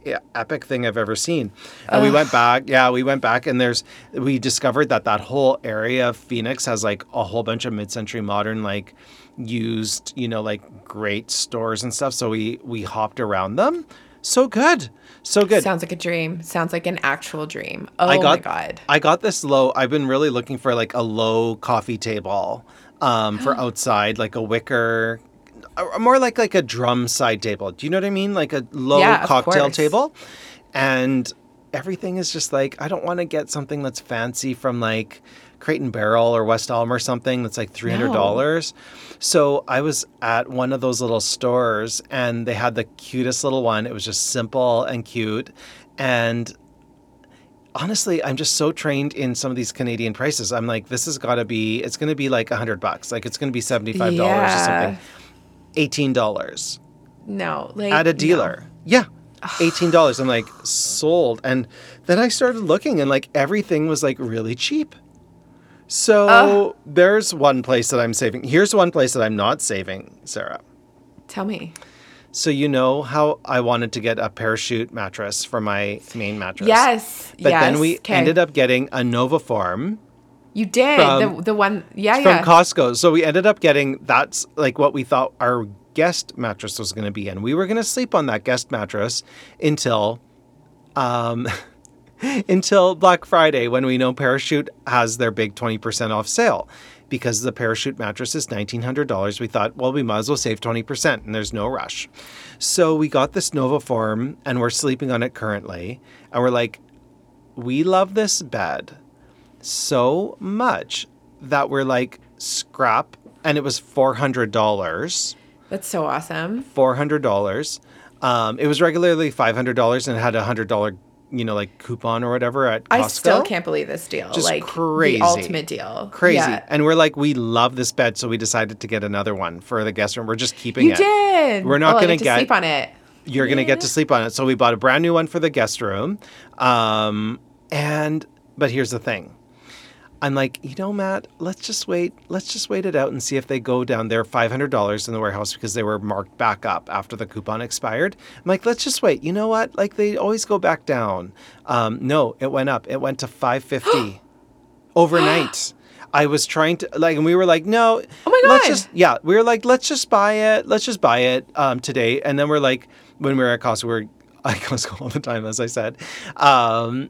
e- epic thing I've ever seen. And Ugh. we went back. Yeah, we went back and there's, we discovered that that whole area of Phoenix has like a whole bunch of mid-century modern, like used, you know, like great stores and stuff. So we, we hopped around them. So good. So good. Sounds like a dream. Sounds like an actual dream. Oh I got, my God. I got this low, I've been really looking for like a low coffee table um, for outside, like a wicker, more like like a drum side table. Do you know what I mean? Like a low yeah, cocktail table. And everything is just like, I don't want to get something that's fancy from like Crate and Barrel or West Elm or something that's like three hundred dollars. No. So I was at one of those little stores and they had the cutest little one. It was just simple and cute. And honestly, I'm just so trained in some of these Canadian prices. I'm like, this has got to be, it's going to be like a hundred bucks. Like it's going to be seventy-five dollars yeah. or something. eighteen dollars. No. Like, at a dealer. No. Yeah. eighteen dollars. I'm like, sold. And then I started looking and like everything was like really cheap. So uh, there's one place that I'm saving. Here's one place that I'm not saving, Sarah. Tell me. So you know how I wanted to get a parachute mattress for my main mattress? Yes. But yes. then we Kay. ended up getting a Novaform. You did. From, the the one, yeah, from yeah. From Costco. So we ended up getting, that's like what we thought our guest mattress was going to be in. We were going to sleep on that guest mattress until... um. Until Black Friday, when we know Parachute has their big twenty percent off sale. Because the Parachute mattress is nineteen hundred dollars, we thought, well, we might as well save twenty percent, and there's no rush. So we got this Novaform, and we're sleeping on it currently. And we're like, we love this bed so much that we're like, scrap. And it was four hundred dollars. That's so awesome. four hundred dollars. Um, it was regularly five hundred dollars, and it had a one hundred dollars you know, like coupon or whatever at Costco. I still can't believe this deal. Just like crazy. The ultimate deal. Crazy. Yeah. And we're like, we love this bed, so we decided to get another one for the guest room. We're just keeping you it. You did. We're not oh, going to get sleep on it. You're yeah. going to get to sleep on it. So we bought a brand new one for the guest room. Um, and but here's the thing. I'm like, you know, Matt, let's just wait. Let's just wait it out and see if they go down there five hundred dollars in the warehouse because they were marked back up after the coupon expired. I'm like, let's just wait. You know what? Like they always go back down. Um, no, it went up. It went to five fifty overnight. I was trying to like, and we were like, no, oh my God. let's just, yeah, we were like, let's just buy it. Let's just buy it um, today. And then we're like, when we were at Costco, we were at Costco all the time, as I said. Um,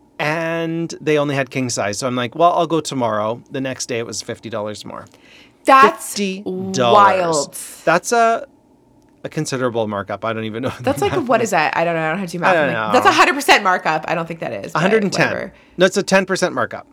And they only had king size. So I'm like, well, I'll go tomorrow. The next day it was fifty dollars more. That's fifty dollars. Wild. That's a a considerable markup. I don't even know. That's like, what is that? I don't know. I don't have to do math. I don't know. That's a one hundred percent markup. I don't think that is. one hundred ten. Whatever. No, it's a ten percent markup.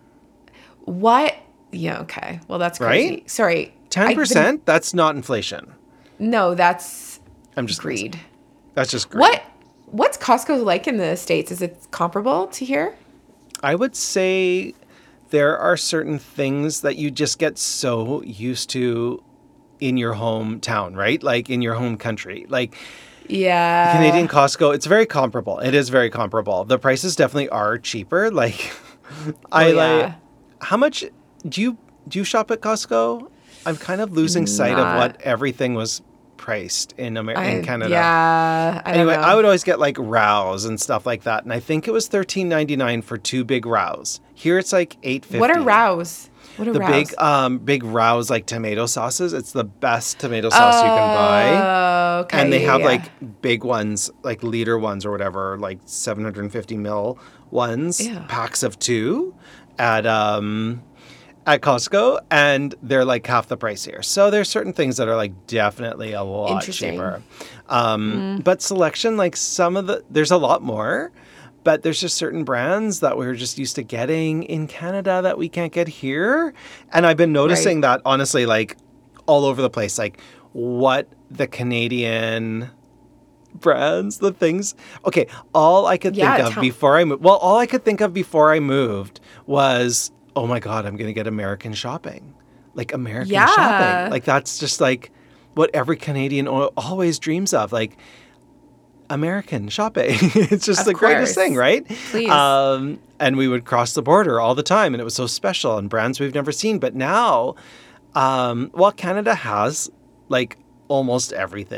What? Yeah, okay. Well, that's crazy. Right? Sorry. ten percent? I, that's not inflation. No, that's I'm just greed. Crazy. That's just greed. What? What's Costco like in the States? Is it comparable to here? I would say there are certain things that you just get so used to in your hometown, right? Like in your home country. Like, yeah, Canadian Costco, it's very comparable. It is very comparable. The prices definitely are cheaper. Like, I oh, yeah. like, how much do you, do you shop at Costco? I'm kind of losing Not. sight of what everything was priced in America, in Canada. Yeah. I anyway, don't know. I would always get like rows and stuff like that, and I think it was thirteen ninety-nine for two big rows. Here it's like eight fifty. What are rows? What are the rows? big um big rows like tomato sauces. It's the best tomato sauce uh, you can buy. Okay. And they have yeah. like big ones, like liter ones or whatever, like seven hundred fifty mil ones, yeah. packs of two at um at Costco, and they're like half the price here. So there's certain things that are like definitely a lot cheaper. Um, mm. But selection, like some of the, there's a lot more, but there's just certain brands that we're just used to getting in Canada that we can't get here. And I've been noticing right. that honestly, like all over the place, like what the Canadian brands, the things. Okay, all I could yeah, think of tell- before I moved, well, all I could think of before I moved was, oh my God, I'm going to get American shopping. Like American yeah. shopping. Like that's just like what every Canadian always dreams of. Like American shopping. It's just of the course. greatest thing, right? Please. Um, and we would cross the border all the time, and it was so special, and brands we've never seen. But now, um, while Canada has like almost everything,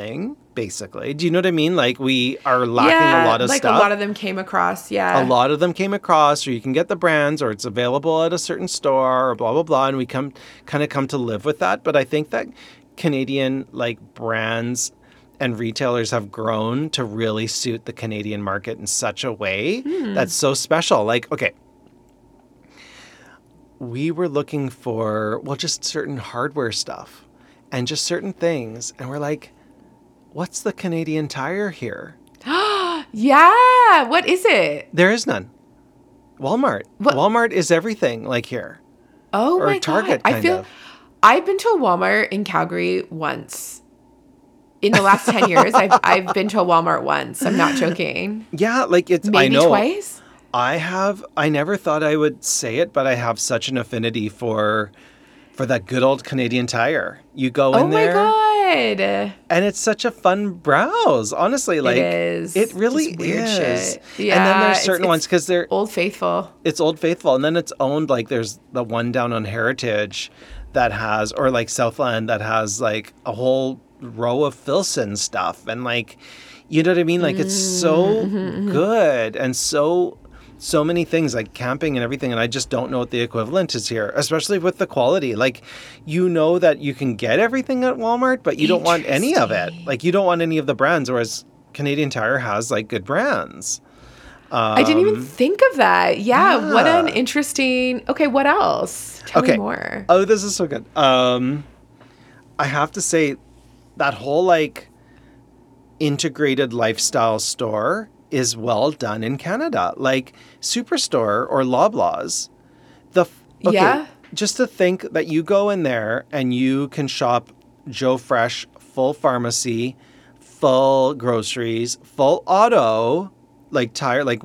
basically. Do you know what I mean? Like, we are lacking yeah, a lot of like stuff. Like, a lot of them came across, yeah. A lot of them came across, or you can get the brands, or it's available at a certain store, or blah, blah, blah. And we come kind of come to live with that. But I think that Canadian, like, brands and retailers have grown to really suit the Canadian market in such a way mm. that's so special. Like, okay, we were looking for, well, just certain hardware stuff and just certain things. And we're like, what's the Canadian Tire here? Yeah. What is it? There is none. Walmart. What? Walmart is everything like here. Oh, or my Target, God. Kind I feel of. I've been to a Walmart in Calgary once. In the last ten years, I've I've been to a Walmart once. I'm not joking. Yeah, like it's, Maybe I know. twice? I have, I never thought I would say it, but I have such an affinity for for that good old Canadian Tire. You go in there. Oh my God. And it's such a fun browse, honestly. Like, it is. It really Just weird is. Shit. Yeah, and then there's certain it's, ones because they're Old Faithful. It's Old Faithful. And then it's owned, like there's the one down on Heritage that has, or like Southland that has like a whole row of Filson stuff. And like, you know what I mean? Like, it's so mm-hmm. good and so... so many things like camping and everything. And I just don't know what the equivalent is here, especially with the quality. Like, you know that you can get everything at Walmart, but you don't want any of it. Like, you don't want any of the brands, whereas Canadian Tire has like good brands. Um, I didn't even think of that. Yeah, yeah. What an interesting. Okay. What else? Tell okay. me more. Oh, this is so good. Um, I have to say that whole like integrated lifestyle store is well done in Canada. Like Superstore or Loblaws. The okay, yeah. Just to think that you go in there and you can shop Joe Fresh, full pharmacy, full groceries, full auto, like tire, like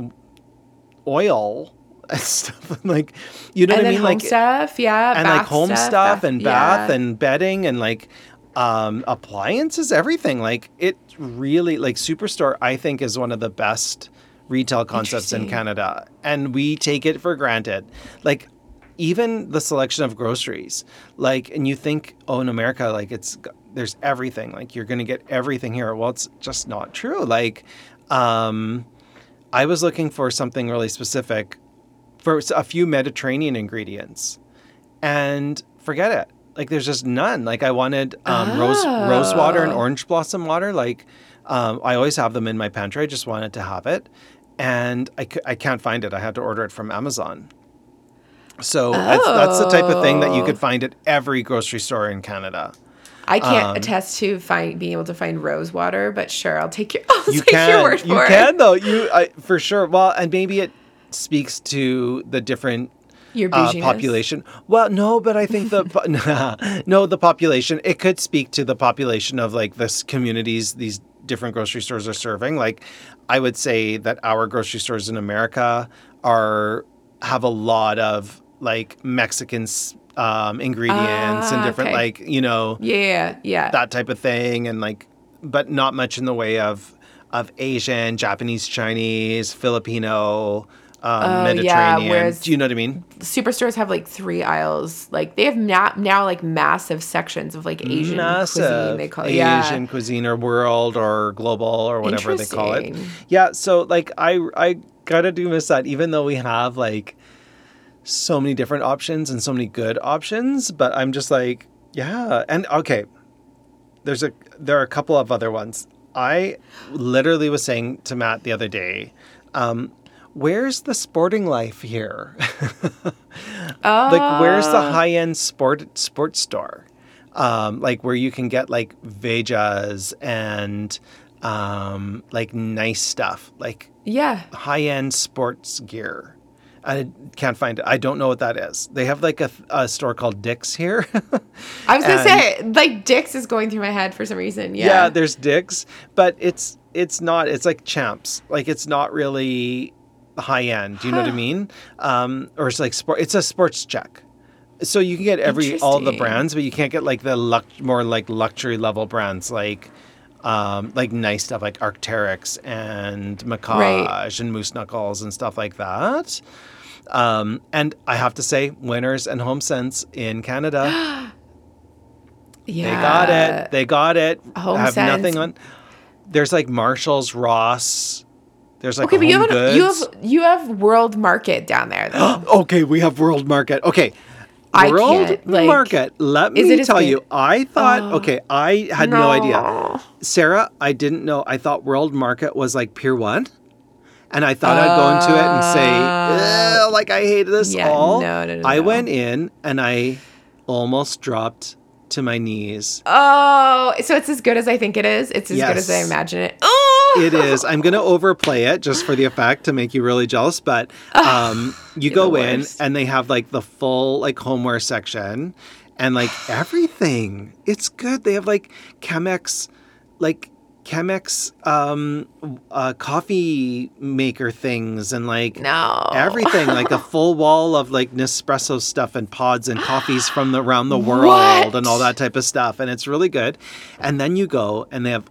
oil and stuff. Like, you know and what I mean? Home like stuff, yeah. And like home stuff, stuff and bath yeah. and bedding and like um, appliances, everything. Like, it really, like Superstore, I think, is one of the best retail concepts in Canada. And we take it for granted. Like, even the selection of groceries, like, and you think, oh, in America, like it's, there's everything, like you're going to get everything here. Well, it's just not true. Like, um, I was looking for something really specific for a few Mediterranean ingredients and forget it. Like, there's just none. Like, I wanted um, oh. rose rose water and orange blossom water. Like, um, I always have them in my pantry. I just wanted to have it. And I, c- I can't find it. I had to order it from Amazon. So oh. that's, that's the type of thing that you could find at every grocery store in Canada. I can't um, attest to find being able to find rose water, but sure, I'll take your, I'll you take can, your word for you it. You can, though. You, I, for sure. Well, and maybe it speaks to the different Your uh, population. Well, no, but I think the no, the population. It could speak to the population of like this communities these different grocery stores are serving. Like, I would say that our grocery stores in America are have a lot of like Mexican um, ingredients uh, and different okay. like you know yeah yeah that type of thing, and like but not much in the way of of Asian, Japanese, Chinese, Filipino. Um, oh, Mediterranean. Yeah, whereas do you know what I mean? Superstores have like three aisles. Like, they have na- now like massive sections of like Asian massive cuisine. They call it Asian yeah. cuisine or world or global or whatever they call it. Yeah, so like I I gotta do miss that, even though we have like so many different options and so many good options. But I'm just like, yeah, and okay, there's a there are a couple of other ones. I literally was saying to Matt the other day. Um, Where's the sporting life here? oh. Like, where's the high-end sport sports store? Um, like, where you can get, like, Vejas and, um, like, nice stuff. Like, yeah, high-end sports gear. I can't find it. I don't know what that is. They have, like, a, a store called Dick's here. I was going to say, like, Dick's is going through my head for some reason. Yeah, yeah there's Dick's. But it's it's not. It's like Champs. Like, it's not really... high end, do you know what I mean? Um, or it's like sport. It's a sports check, so you can get every all the brands, but you can't get like the lux- more like luxury level brands, like um, like nice stuff like Arc'teryx and Macaj right. and Moose Knuckles and stuff like that. Um, and I have to say, Winners and HomeSense in Canada, yeah, they got it. They got it. HomeSense. Have nothing on. there's like Marshalls, Ross. There's like okay, but you Home have, an, Goods. you have you have World Market down there though. Okay, we have World Market. Okay. I World can't, like, Market. Let is me it as tell good? you, I thought, Oh, okay, I had no. no. idea. Sarah, I didn't know. I thought World Market was like Pier one. And I thought I'd go into it and say, "Ugh, like I hate this yeah, all. no, no, no, I no. went in and I almost dropped to my knees. Oh, so it's as good as I think it is. It's as good as I Yes. imagine it. Oh, It is. I'm going to overplay it just for the effect to make you really jealous. But um, you You're go the in worst. and they have like the full like homeware section and like everything. It's good. They have like Chemex, like Chemex um, uh, coffee maker things and like No. everything, like a full wall of like Nespresso stuff and pods and coffees from the, around the world What? and all that type of stuff. And it's really good. And then you go and they have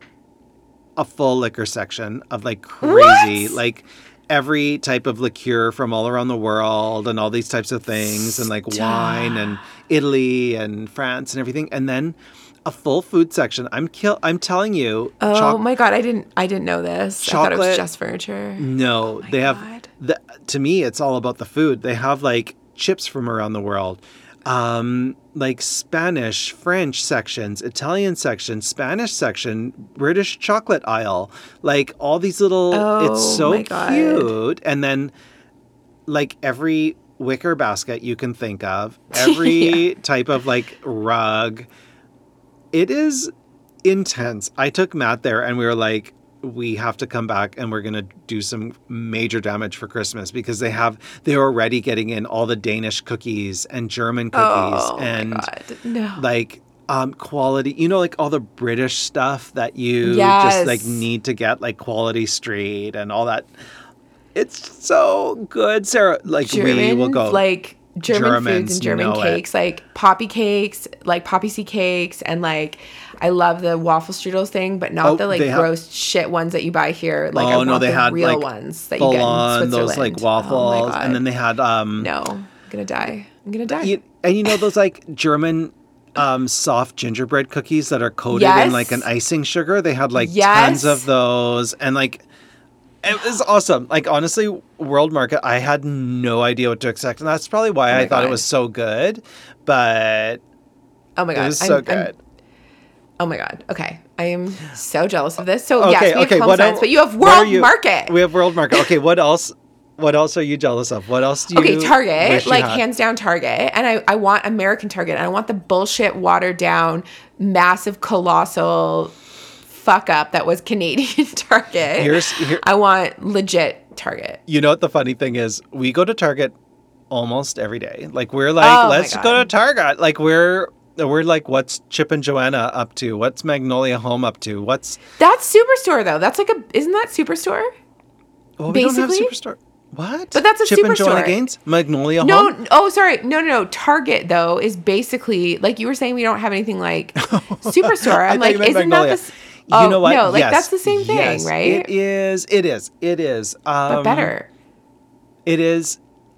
a full liquor section of like crazy, What? like every type of liqueur from all around the world and all these types of things and like wine and Italy and France and everything. And then a full food section. I'm kill. I'm telling you. Oh choc- my god, I didn't I didn't know this. I thought it was Chocolate- just furniture. No, they have. God. The, to me, it's all about the food. They have like chips from around the world, um, like Spanish, French sections, Italian section, Spanish section, British chocolate aisle, like all these little. Oh, it's so my God. cute, and then like every wicker basket you can think of, every Yeah. type of like rug. It is intense. I took Matt there and we were like, we have to come back and we're going to do some major damage for Christmas because they have, they're already getting in all the Danish cookies and German cookies Oh and my god. No. like um, quality, you know, like all the British stuff that you Yes. just like need to get, like Quality Street and all that. It's so good, Sarah. Like German, we will go. like German Germans foods and German know it. cakes, like poppy cakes, like poppy seed cakes, and like I love the waffle strudels thing, but not Oh, the like they have- gross shit ones that you buy here. Like Oh, I want no, they the had, real like, ones that you full get in on Switzerland. those like Oh my waffles, God. and then they had um no, I'm gonna die. I'm gonna die. you, and you know those like German um soft gingerbread cookies that are coated Yes. in like an icing sugar. They had like Yes. tons of those, and like it was awesome. Like honestly, World Market, I had no idea what to expect, and that's probably why Oh I my thought it God. was so good. But Oh my god, it was I'm- so I'm- good. oh my god. Okay, I am so jealous of this. So Okay, yes, we have okay. home What science, el- but you have what are World you- Market. We have World Market. Okay, what else? What else are you jealous of? What else do you? Okay, Target, wish you like had? hands down Target. And I, I want American Target. And I want the bullshit watered down, massive, colossal fuck up that was Canadian Target. Here's- here- I want legit Target. You know what the funny thing is? We go to Target almost every day. Like we're like, Oh my let's go God. to Target. Like we're we're like, what's Chip and Joanna up to? What's Magnolia Home up to? What's That's Superstore though. That's like a isn't that Superstore? well, we don't have Basically- Superstore. What? But that's a Chip and Joanna Superstore. Gaines? Magnolia No, Home? oh sorry. No, no, no. Target though is basically like you were saying we don't have anything like Superstore. I I'm thought like, you meant isn't Magnolia. that the s- Oh, You know what? no, like Yes. that's the same thing, Yes, right? It is. It is. It is. Um, but better. It is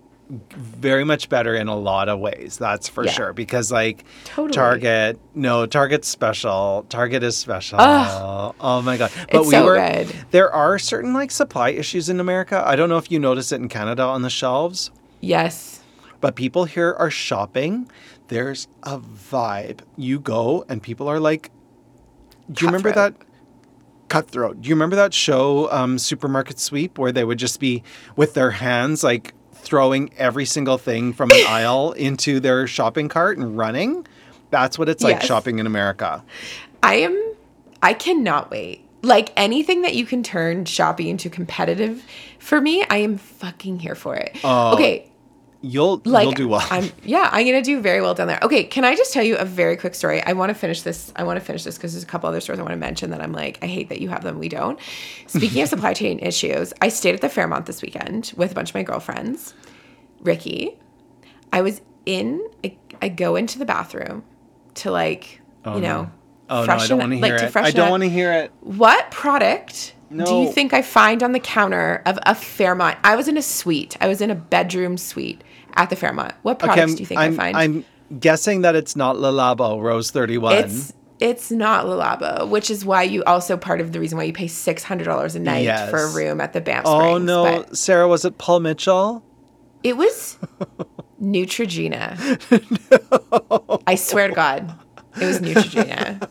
very much better in a lot of ways. That's for Yeah. sure. Because like Totally. Target, no, Target's special. Target is special. Ugh. Oh my God. But It's we so were, good. there are certain like supply issues in America. I don't know if you noticed it in Canada on the shelves, Yes. but people here are shopping. There's a vibe. You go and people are like, do you remember that? Cutthroat. Cutthroat. Do you remember that show, um, Supermarket Sweep, where they would just be with their hands like throwing every single thing from an aisle into their shopping cart and running? That's what it's like Yes. shopping in America. I am I cannot wait. Like anything that you can turn shopping into competitive for me, I am fucking here for it. Oh, okay. You'll Like you'll do well. I'm yeah, I'm gonna do very well down there. Okay, can I just tell you a very quick story? I want to finish this. I want to finish this because there's a couple other stores I want to mention that I'm like, I hate that you have them, we don't. Speaking of supply chain issues, I stayed at the Fairmont this weekend with a bunch of my girlfriends. Ricky, I was in. I, I go into the bathroom to like, you know, oh no, I freshen don't want to like, hear to it. I freshen don't up. want to hear it. What product do No. you think I find on the counter of a Fairmont? I was in a suite. I was in a bedroom suite at the Fairmont. What products I'm, do you think I'm, I find? I'm guessing that it's not Le Labo Rose thirty-one. It's It's not Le Labo, which is why you also part of the reason why you pay six hundred dollars a night Yes. for a room at the Banff Oh, Springs. no. But Sarah, was it Paul Mitchell? it was Neutrogena. No. I swear to God, it was Neutrogena.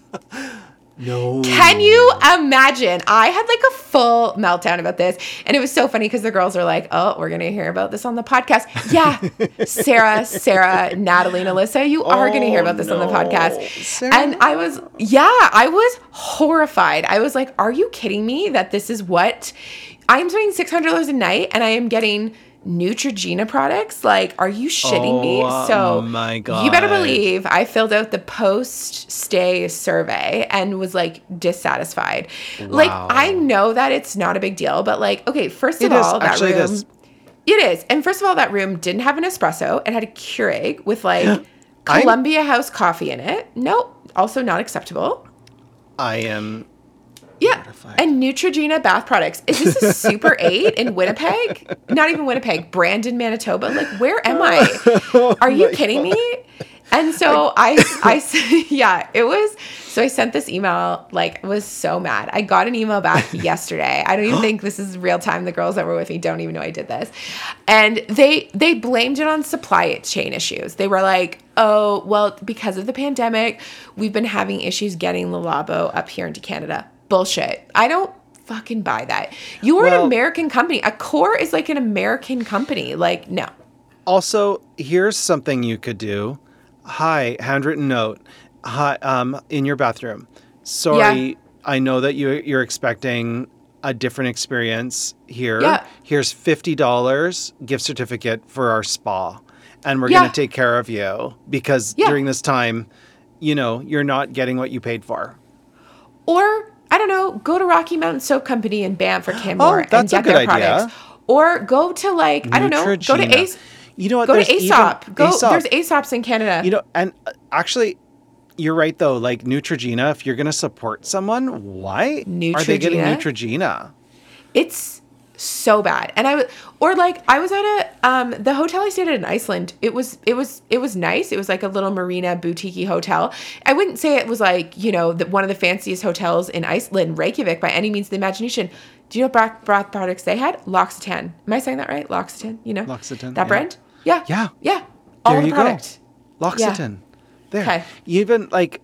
No. Can you imagine? I had like a full meltdown about this. And it was so funny because the girls are like, oh, we're going to hear about this on the podcast. Yeah. Sarah, Sarah, Natalie, and Alyssa, you are going to hear about this no. on the podcast. Sarah? And I was, yeah, I was horrified. I was like, are you kidding me that this is what I'm spending six hundred dollars a night and I am getting Neutrogena products? Like, are you shitting oh, me? So my God. You better believe I filled out the post-stay survey and was like dissatisfied. Wow. Like, I know that it's not a big deal, but like, okay, first of It is. all, that Actually, room. it is. It is. And first of all, that room didn't have an espresso. It had a Keurig with like I- Columbia House coffee in it. Nope. Also not acceptable. I am... Yeah. Mortified. And Neutrogena bath products. Is this a Super eight in Winnipeg? Not even Winnipeg. Brandon, Manitoba. Like, where am I? Are you kidding me? And so I, I, yeah, it was, so I sent this email, like, was so mad. I got an email back yesterday. I don't even think this is real time. The girls that were with me don't even know I did this. And they, they blamed it on supply chain issues. They were like, oh, well, because of the pandemic, we've been having issues getting Le Labo up here into Canada. Bullshit. I don't fucking buy that. You are Well, an American company. Accor is like an American company. Like, no. Also, here's something you could do. Hi, handwritten note. Hi, um, in your bathroom. Sorry, Yeah. I know that you you're expecting a different experience here. Yeah. Here's fifty dollars gift certificate for our spa, and we're Yeah. gonna take care of you because Yeah. during this time, you know, you're not getting what you paid for. Or, I don't know, go to Rocky Mountain Soap Company in Banff or Canmore and that's a get good their idea. products. Or go to like, I don't know, go to Neutrogena. Ace. You know what? Go to there's even- Aesop. Go. Aesop. There's Aesops in Canada. You know, and uh, actually, you're right though. Like Neutrogena, if you're gonna support someone, why are they getting Neutrogena? Neutrogena? It's so bad. And I was, or like I was at a um the hotel I stayed at in Iceland. It was it was it was nice. It was like a little marina boutique hotel. I wouldn't say it was like, you know, the, one of the fanciest hotels in Iceland, Reykjavik, by any means of the imagination. Do you know what bath, bath products they had? L'Occitane. Am I saying that right? L'Occitane. You know, L'Occitane, that yeah. brand. Yeah. Yeah. Yeah. All There the you product. go. L'Occitane. There. Okay. Even like,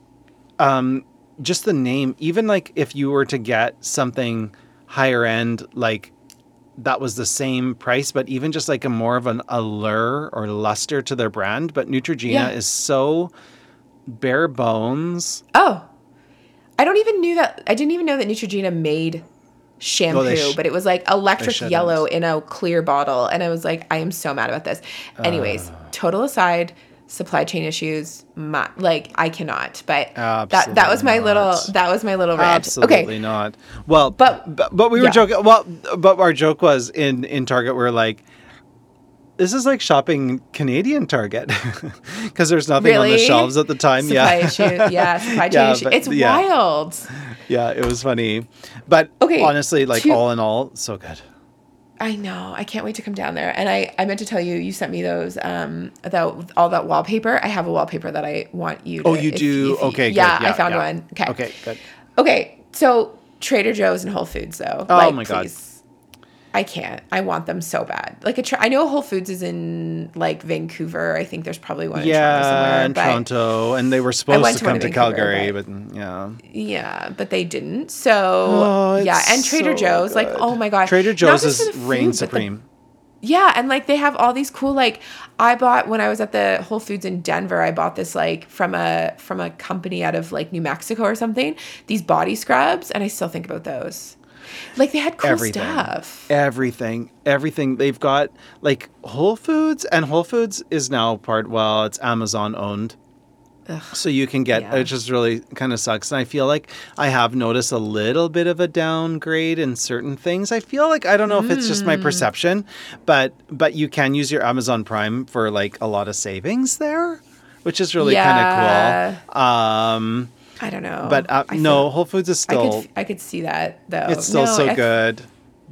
um, just the name. Even like if you were to get something higher end, like that was the same price, but even just like a more of an allure or luster to their brand. But Neutrogena Yeah. is so bare bones. Oh, I don't even knew that. I didn't even know that Neutrogena made shampoo, Oh, they sh- but it was like electric shouldn't. yellow in a clear bottle. And I was like, I am so mad about this. Anyways, total aside, supply chain issues, my, like I cannot, but that, that was my Absolutely little, not. that was my little rant. Absolutely Okay. not. Well, But- but but we were yeah. joking. Well, but our joke was in in Target. We're like, this is like shopping Canadian Target because there's nothing on the Really? shelves at the time. Supply yeah, issue. Yeah. Supply chain Yeah, issue. but- It's yeah. wild. yeah, it was funny. But Okay, honestly, like to- all in all, so good. I know. I can't wait to come down there. And I, I meant to tell you, you sent me those, um, that, all that wallpaper. I have a wallpaper that I want you to. Oh, you if- do? if you- Okay, good. Yeah, Yeah, I found yeah. one. Okay. Okay, good. Okay. So Trader Joe's and Whole Foods, though. Oh, like, my God. please. I can't. I want them so bad. Like a tra- I know Whole Foods is in like Vancouver. I think there's probably one in Toronto Yeah, somewhere. in but- Toronto, and they were supposed went to to one come to in Vancouver, Calgary, but- but, yeah. Yeah, but they didn't. So Oh, yeah, it's and Trader so Joe's, like, good. oh my God. Trader Not Joe's just is for the reign food, but the- supreme. Yeah, and like they have all these cool, like I bought when I was at the Whole Foods in Denver, I bought this like from a from a company out of like New Mexico or something, these body scrubs, and I still think about those. Like they had cool Everything. stuff. Everything. Everything. They've got like Whole Foods, and Whole Foods is now part, well, it's Amazon owned. Ugh. So you can get, Yeah. it just really kind of sucks. And I feel like I have noticed a little bit of a downgrade in certain things. I feel like, I don't know if it's just Mm. my perception, but, but you can use your Amazon Prime for like a lot of savings there, which is really Yeah. kind of cool. Um, I don't know. but uh, I no, feel- Whole Foods is I still, could I could see that though. it's still No, so I- good.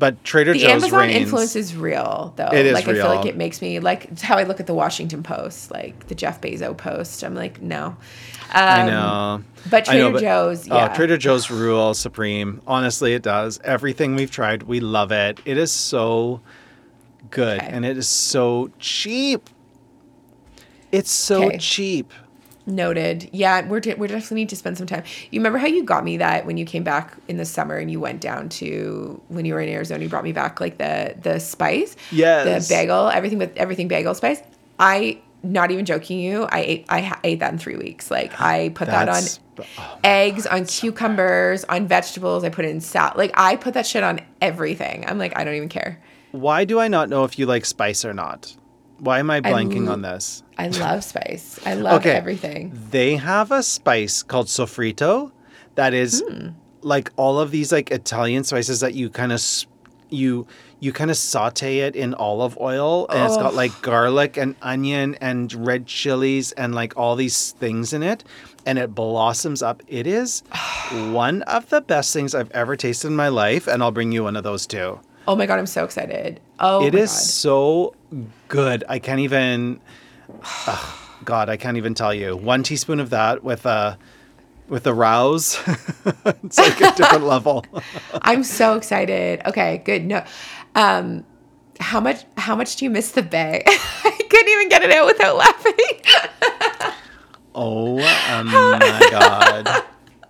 but Trader the Joe's Amazon reigns. influence is real, though. It is like, real. I feel like it makes me, like, it's how I look at the Washington Post, like the Jeff Bezos post. I'm like, no. Um, I know. But Trader I know, but, Joe's, yeah. Oh, Trader Joe's rule supreme. Honestly, it does. Everything we've tried, we love it. It is so good, Okay. and it is so cheap. It's so Okay. cheap. Noted. Yeah, we're de- we're definitely need to spend some time. You remember how you got me that when you came back in the summer and you went down to when you were in Arizona, you brought me back like the the spice, Yes. the bagel, everything with everything bagel spice. I not even joking you, I ate I ha- ate that in three weeks. Like I put that on That's- oh, eggs, on cucumbers, on vegetables. I put it in salad. Like I put that shit on everything. I'm like I don't even care. Why do I not know if you like spice or not? Why am I blanking l- on this? I love spice. I love Okay. everything. They have a spice called sofrito that is Hmm. like all of these like Italian spices that you kind of you you kind of saute it in olive oil, and it's got Oh. like garlic and onion and red chilies and like all these things in it, and it blossoms up. It is one of the best things I've ever tasted in my life, and I'll bring you one of those too. Oh my god, I'm so excited. Oh It my is god. so good. I can't even. Ugh, God, I can't even tell you. One teaspoon of that with a with a rouse, it's like a different level. I'm so excited. Okay, good. No, um, how much? How much do you miss the Bay? I couldn't even get it out without laughing. Oh um, my God!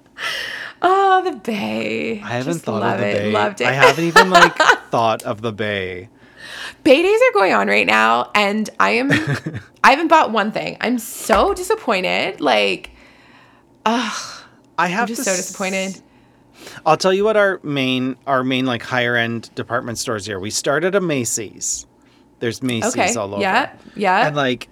Oh, the Bay. I haven't Just thought love of the it. Bay. Loved it. I haven't even like thought of the Bay. Bay days are going on right now, and I am. I haven't bought one thing. I'm so disappointed. Like, ugh, I have I'm just to so s- disappointed. I'll tell you what our main our main like higher end department stores here. We started a Macy's. There's Macy's Okay. all over. Yeah. Yeah. And like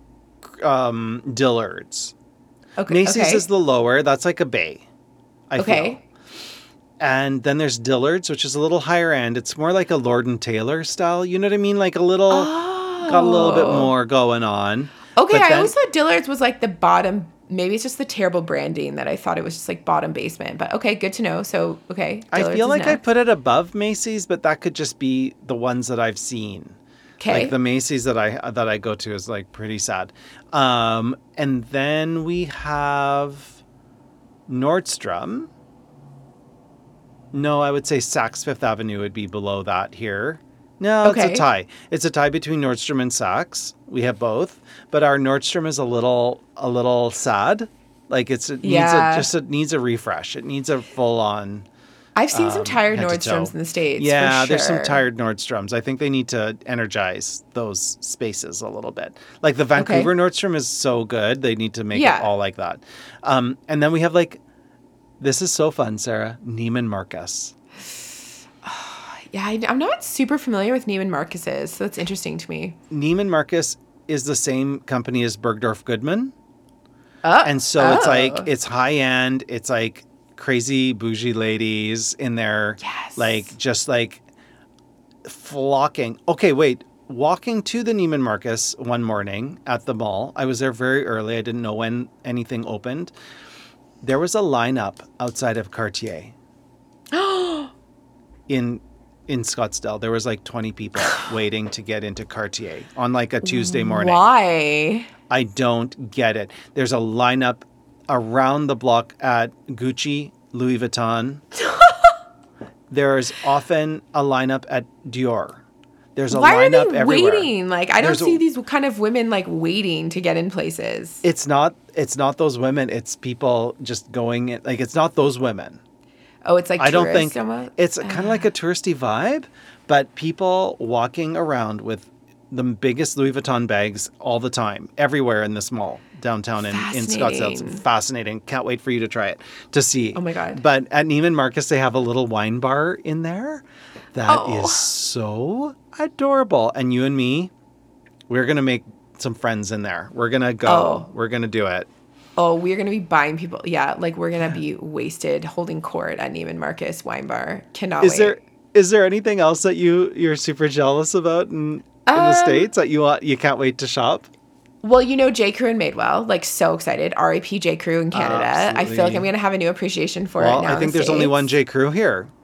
um Dillard's. okay. Macy's okay. is the lower. That's like a Bay. I okay. feel. And then there's Dillard's, which is a little higher end. It's more like a Lord and Taylor style. You know what I mean? Like a little, Oh. got a little bit more going on. Okay, But I then- always thought Dillard's was like the bottom. Maybe it's just the terrible branding that I thought it was just like bottom basement. But okay, good to know. So okay, I Dillard's feel is like I next. put it above Macy's, but that could just be the ones that I've seen. Okay. Like the Macy's that I that I go to is like pretty sad. Um, and then we have Nordstrom. No, I would say Saks Fifth Avenue would be below that here. No, it's Okay. a tie. It's a tie between Nordstrom and Saks. We have both, but our Nordstrom is a little a little sad. Like it's it needs Yeah. a just it needs a refresh. It needs a full on. I've seen some um, tired head to Nordstroms toe. in the States. Yeah, for there's some sure. tired Nordstroms. I think they need to energize those spaces a little bit. Like the Vancouver Nordstrom is so good. They need to make Yeah. it all like that. Um, and then we have like, this is so fun, Sarah, Neiman Marcus. Yeah, I, I'm not super familiar with Neiman Marcus's, so that's interesting to me. Neiman Marcus is the same company as Bergdorf Goodman. Oh, And so it's oh. like, it's high end. It's like crazy bougie ladies in there. Yes. Like, just like flocking. Okay, wait. Walking to the Neiman Marcus one morning at the mall. I was there very early. I didn't know when anything opened. There was a lineup outside of Cartier. in in Scottsdale. There was like twenty people waiting to get into Cartier on like a Tuesday morning. Why? I don't get it. There's a lineup around the block at Gucci, Louis Vuitton. There's often a lineup at Dior. There's a Why are lineup they everywhere. waiting? Like, I don't There's a- see these kind of women like waiting to get in places. It's not it's not those women, it's people just going in, like it's not those women. Oh, it's like I don't tourist think almost? it's kind of like a touristy vibe, but people walking around with the biggest Louis Vuitton bags all the time, everywhere in this mall downtown in, in Scottsdale. It's Fascinating. fascinating. Can't wait for you to try it to see. Oh my God. But at Neiman Marcus, they have a little wine bar in there that is Oh. so adorable. And you and me, we're gonna make some friends in there. We're gonna go. Oh. We're gonna do it. Oh, we're gonna be buying people. Yeah, like we're gonna be wasted holding court at Neiman Marcus wine bar. Cannot Is wait. there is there anything else that you you're super jealous about in in the Um, States that you want you can't wait to shop? Well, you know, J. Crew and Madewell, like so excited. R I P J. Crew in Canada. I feel like Absolutely. I'm gonna have a new appreciation for Well, it now. I in think the there's only States. one J. Crew here.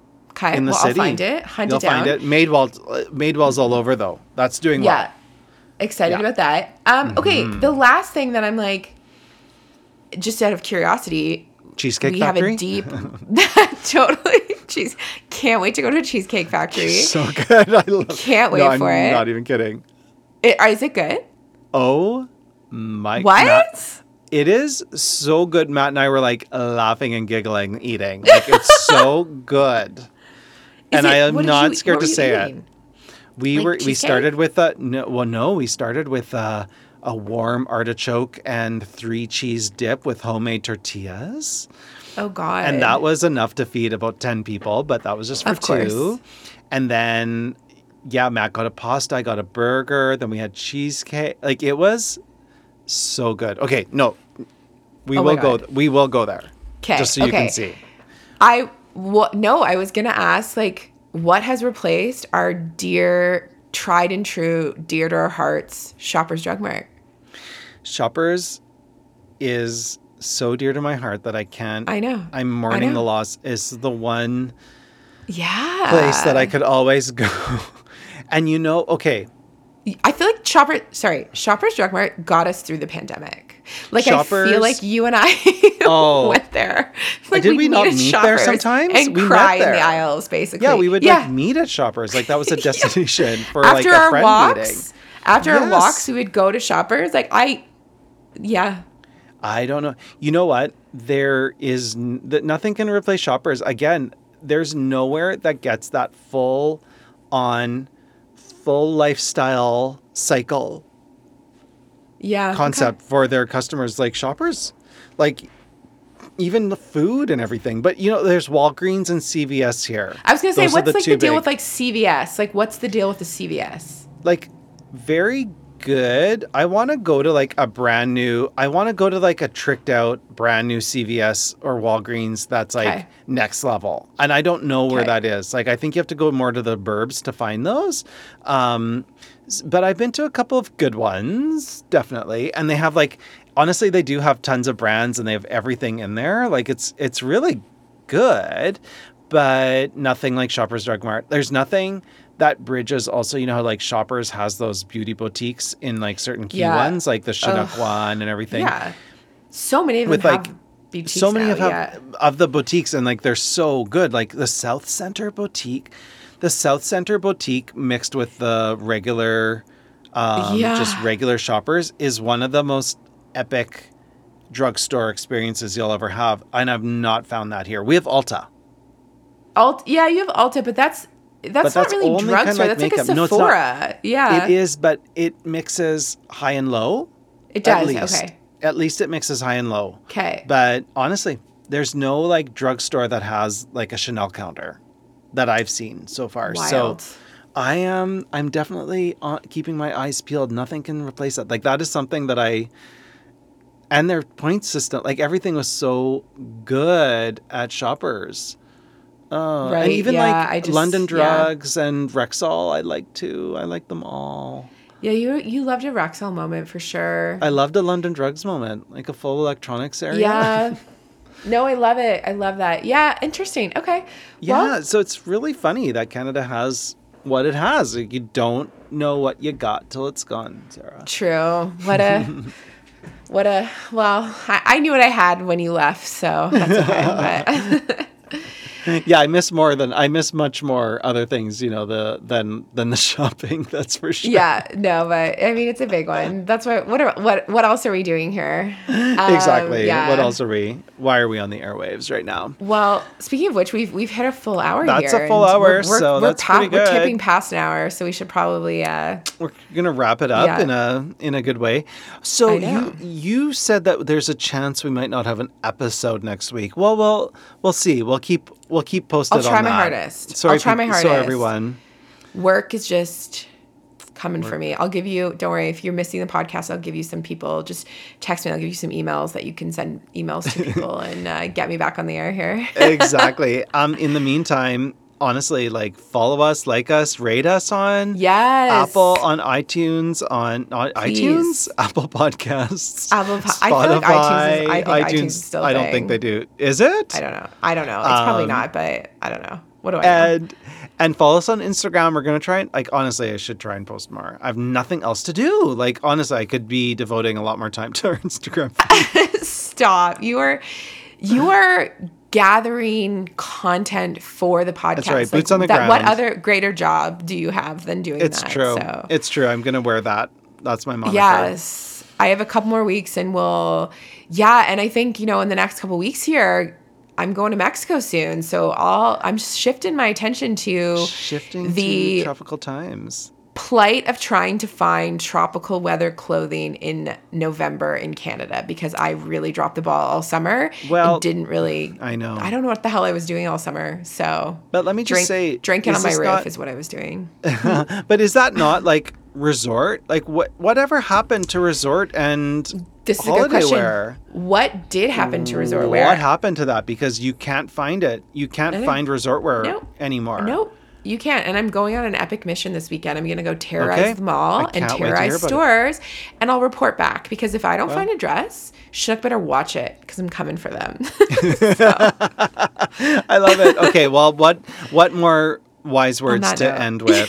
Okay, in the well, city. I'll find it. Hunt You'll it down. find it. Madewell's, Madewell's all over, though. That's doing well. Yeah. Excited Yeah. about that. Um, Mm-hmm. Okay, the last thing that I'm like, just out of curiosity, Cheesecake we Factory? have a deep, totally, cheese. Can't wait to go to a Cheesecake Factory. So good. I love Can't wait no, for I'm it. not even kidding. It, is it good? Oh my What? Matt, it is so good. Matt and I were like laughing and giggling, eating. Like it's so good. Is and it- I am what did not you- scared what to were you say eating? it. We Like were we cheesecake? started with a no well no, we started with a, a warm artichoke and three cheese dip with homemade tortillas. Oh God! And that was enough to feed about ten people, but that was just for Of course. two. And then, yeah, Matt got a pasta, I got a burger, then we had cheesecake. Like, it was so good. Okay, no, we Oh my will go. God. We will go there. 'Kay, Just so you okay. can see. I well, no, I was gonna ask like, what has replaced our dear, tried and true, dear to our hearts, Shoppers Drug Mart? Shoppers is so dear to my heart that I can't. I know. I'm I mourning know. the loss. Is the one Yeah. place that I could always go. And you know, okay, I feel like Shopper, sorry, Shoppers Drug Mart got us through the pandemic. Like I Shoppers- feel like you and I Oh. went there. Like Did we not at meet there Shoppers sometimes? and We met cry in there. the aisles, basically. yeah, we would Yeah. like meet at Shoppers. Like that was a destination for After like a our friend walks, meeting. after our Yes. walks, we would go to Shoppers. Like I, yeah, I don't know. You know what? There is n- that nothing can replace Shoppers. Again, there's nowhere that gets that full on full lifestyle cycle yeah. concept for their customers like Shoppers. Like even the food and everything. But you know, there's Walgreens and C V S here. I was gonna say, Those are what's the like two the deal big- with like C V S? Like, what's the deal with the C V S? like very good. I want to go to like a brand new, I want to go to like a tricked out brand new C V S or Walgreens that's like Okay. next level. And I don't know where Okay. that is. Like I think you have to go more to the burbs to find those. Um, s- but I've been to a couple of good ones, definitely. And they have like, honestly, they do have tons of brands and they have everything in there. Like it's, it's really good, but nothing like Shoppers Drug Mart. There's nothing that bridges also, you know how like Shoppers has those beauty boutiques in like certain key Yeah. ones, like the Chinook Ugh. one and everything. Yeah, so many of them With, have like, boutiques So many now, of, have, yeah. of the boutiques and like they're so good. Like the South Center boutique, the South Center boutique mixed with the regular, um, Yeah. just regular Shoppers is one of the most epic drugstore experiences you'll ever have. And I've not found that here. We have Ulta. Alt, yeah, you have Ulta, but that's that's But not that's really only drugstore. kinda like That's like a makeup. No, it's not. Sephora. Yeah, It is, but it mixes high and low. It does. At least. Okay. At least it mixes high and low. Okay. But honestly, there's no like drugstore that has like a Chanel counter that I've seen so far. Wild. So I am I'm definitely on, keeping my eyes peeled. Nothing can replace that. Like that is something that I and their point system, like everything was so good at Shoppers. Uh, Right, and even yeah, like I just- London yeah. Drugs and Rexall, I like too. I like them all. Yeah, you you loved a Rexall moment for sure. I loved a London Drugs moment, like a full electronics area. Yeah. No, I love it. I love that. Yeah, interesting. Okay. Yeah, Well, so it's really funny that Canada has what it has. Like, you don't know what you got till it's gone, Sarah. true. What a what a well, I, I knew what I had when you left, so that's okay. But Yeah, I miss more than I miss much more other things, you know, the than than the shopping. That's for sure. yeah, no, but I mean it's a big one. That's what what are, what what else are we doing here? Um, Exactly. yeah. What else are we? Why are we on the airwaves right now? Well, speaking of which, we've we've hit a full hour That's here. a full and hour, we're, we're, so we're that's pretty We're good. tipping past an hour, so we should probably. Uh, We're gonna wrap it up Yeah. in a in a good way. So I know. you you said that there's a chance we might not have an episode next week. Well, we'll we'll see. We'll keep we'll keep posted. I'll try on my that. hardest. Sorry I'll try peop- my So hardest. everyone. work is just coming for me. I'll give you. Don't worry. If you're missing the podcast, I'll give you some people. Just text me. I'll give you some emails that you can send emails to people and uh, get me back on the air here. Exactly. Um. In the meantime, honestly, like follow us, like us, rate us on Yes. Apple, on iTunes, on, on Please. iTunes, Apple Podcasts, Apple po- I Spotify. feel like iTunes is- I think iTunes is still a I don't thing. think they do. Is it? I don't know. I don't know. It's probably Um, not, but I don't know. What do I know? And and follow us on Instagram. We're gonna try and like honestly, I should try and post more. I have nothing else to do. Like honestly, I could be devoting a lot more time to our Instagram feed. Stop. You are you are gathering content for the podcast. That's right. Like, Boots on the that, ground. What other greater job do you have than doing It's that? true. So. It's true. I'm gonna wear that. That's my moniker. Yes. I have a couple more weeks and we'll yeah, and I think, you know, in the next couple weeks here, I'm going to Mexico soon. So I'll I'm shifting my attention to shifting the to tropical times. plight of trying to find tropical weather clothing in November in Canada, because I really dropped the ball all summer. Well, and didn't really. I know. I don't know what the hell I was doing all summer. So, but let me just drink, say, drinking on my roof not, is what I was doing. But is that not like resort? Like what? Whatever happened to resort and this is a holiday good question. wear? What did happen to resort wear? What happened to that? Because you can't find it. You can't find resort wear nope. anymore. Nope. You can't. And I'm going on an epic mission this weekend. I'm going to go terrorize okay. the mall and terrorize stores. And I'll report back, because if I don't well. find a dress, Chinook better watch it, because I'm coming for them. I love it. Okay, well, what what more wise words to note. end with?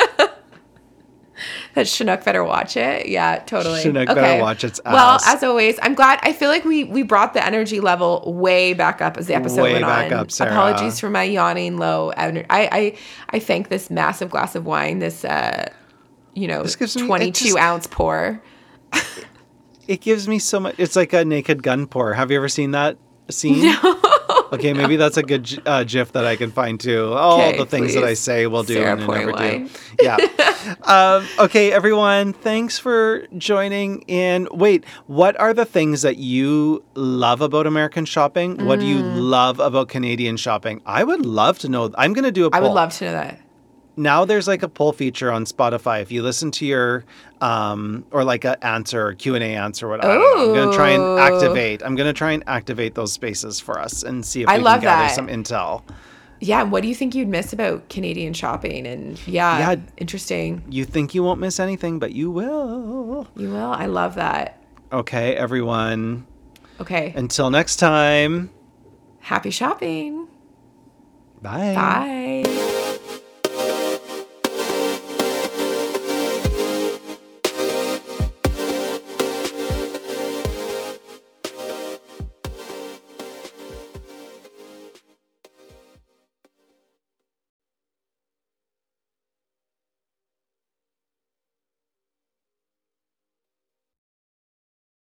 That Chinook better watch it. Yeah, totally. Chinook okay. better watch its ass. Well, as always, I'm glad. I feel like we we brought the energy level way back up as the episode way went back on. Up, Sarah. Apologies for my yawning low energy. I, I I thank this massive glass of wine, this uh, you know, twenty-two just, ounce pour. It gives me so much. It's like a Naked Gun pour. Have you ever seen that scene? No. Okay, maybe that's a good uh, GIF that I can find too. All okay, the things please. that I say will do Sarah and never wine. do. Yeah. um, okay, everyone. Thanks for joining in. Wait, what are the things that you love about American shopping? Mm. What do you love about Canadian shopping? I would love to know. I'm going to do a poll. I would love to know that. Now there's like a poll feature on Spotify. If you listen to your, um, or like an answer, Q and A answer, whatever. I'm going to try and activate. I'm going to try and activate those spaces for us and see if I we love can gather that. some intel. Yeah. What do you think you'd miss about Canadian shopping? And yeah, yeah, interesting. You think you won't miss anything, but you will. You will. I love that. Okay, everyone. Okay. Until next time. Happy shopping. Bye. Bye.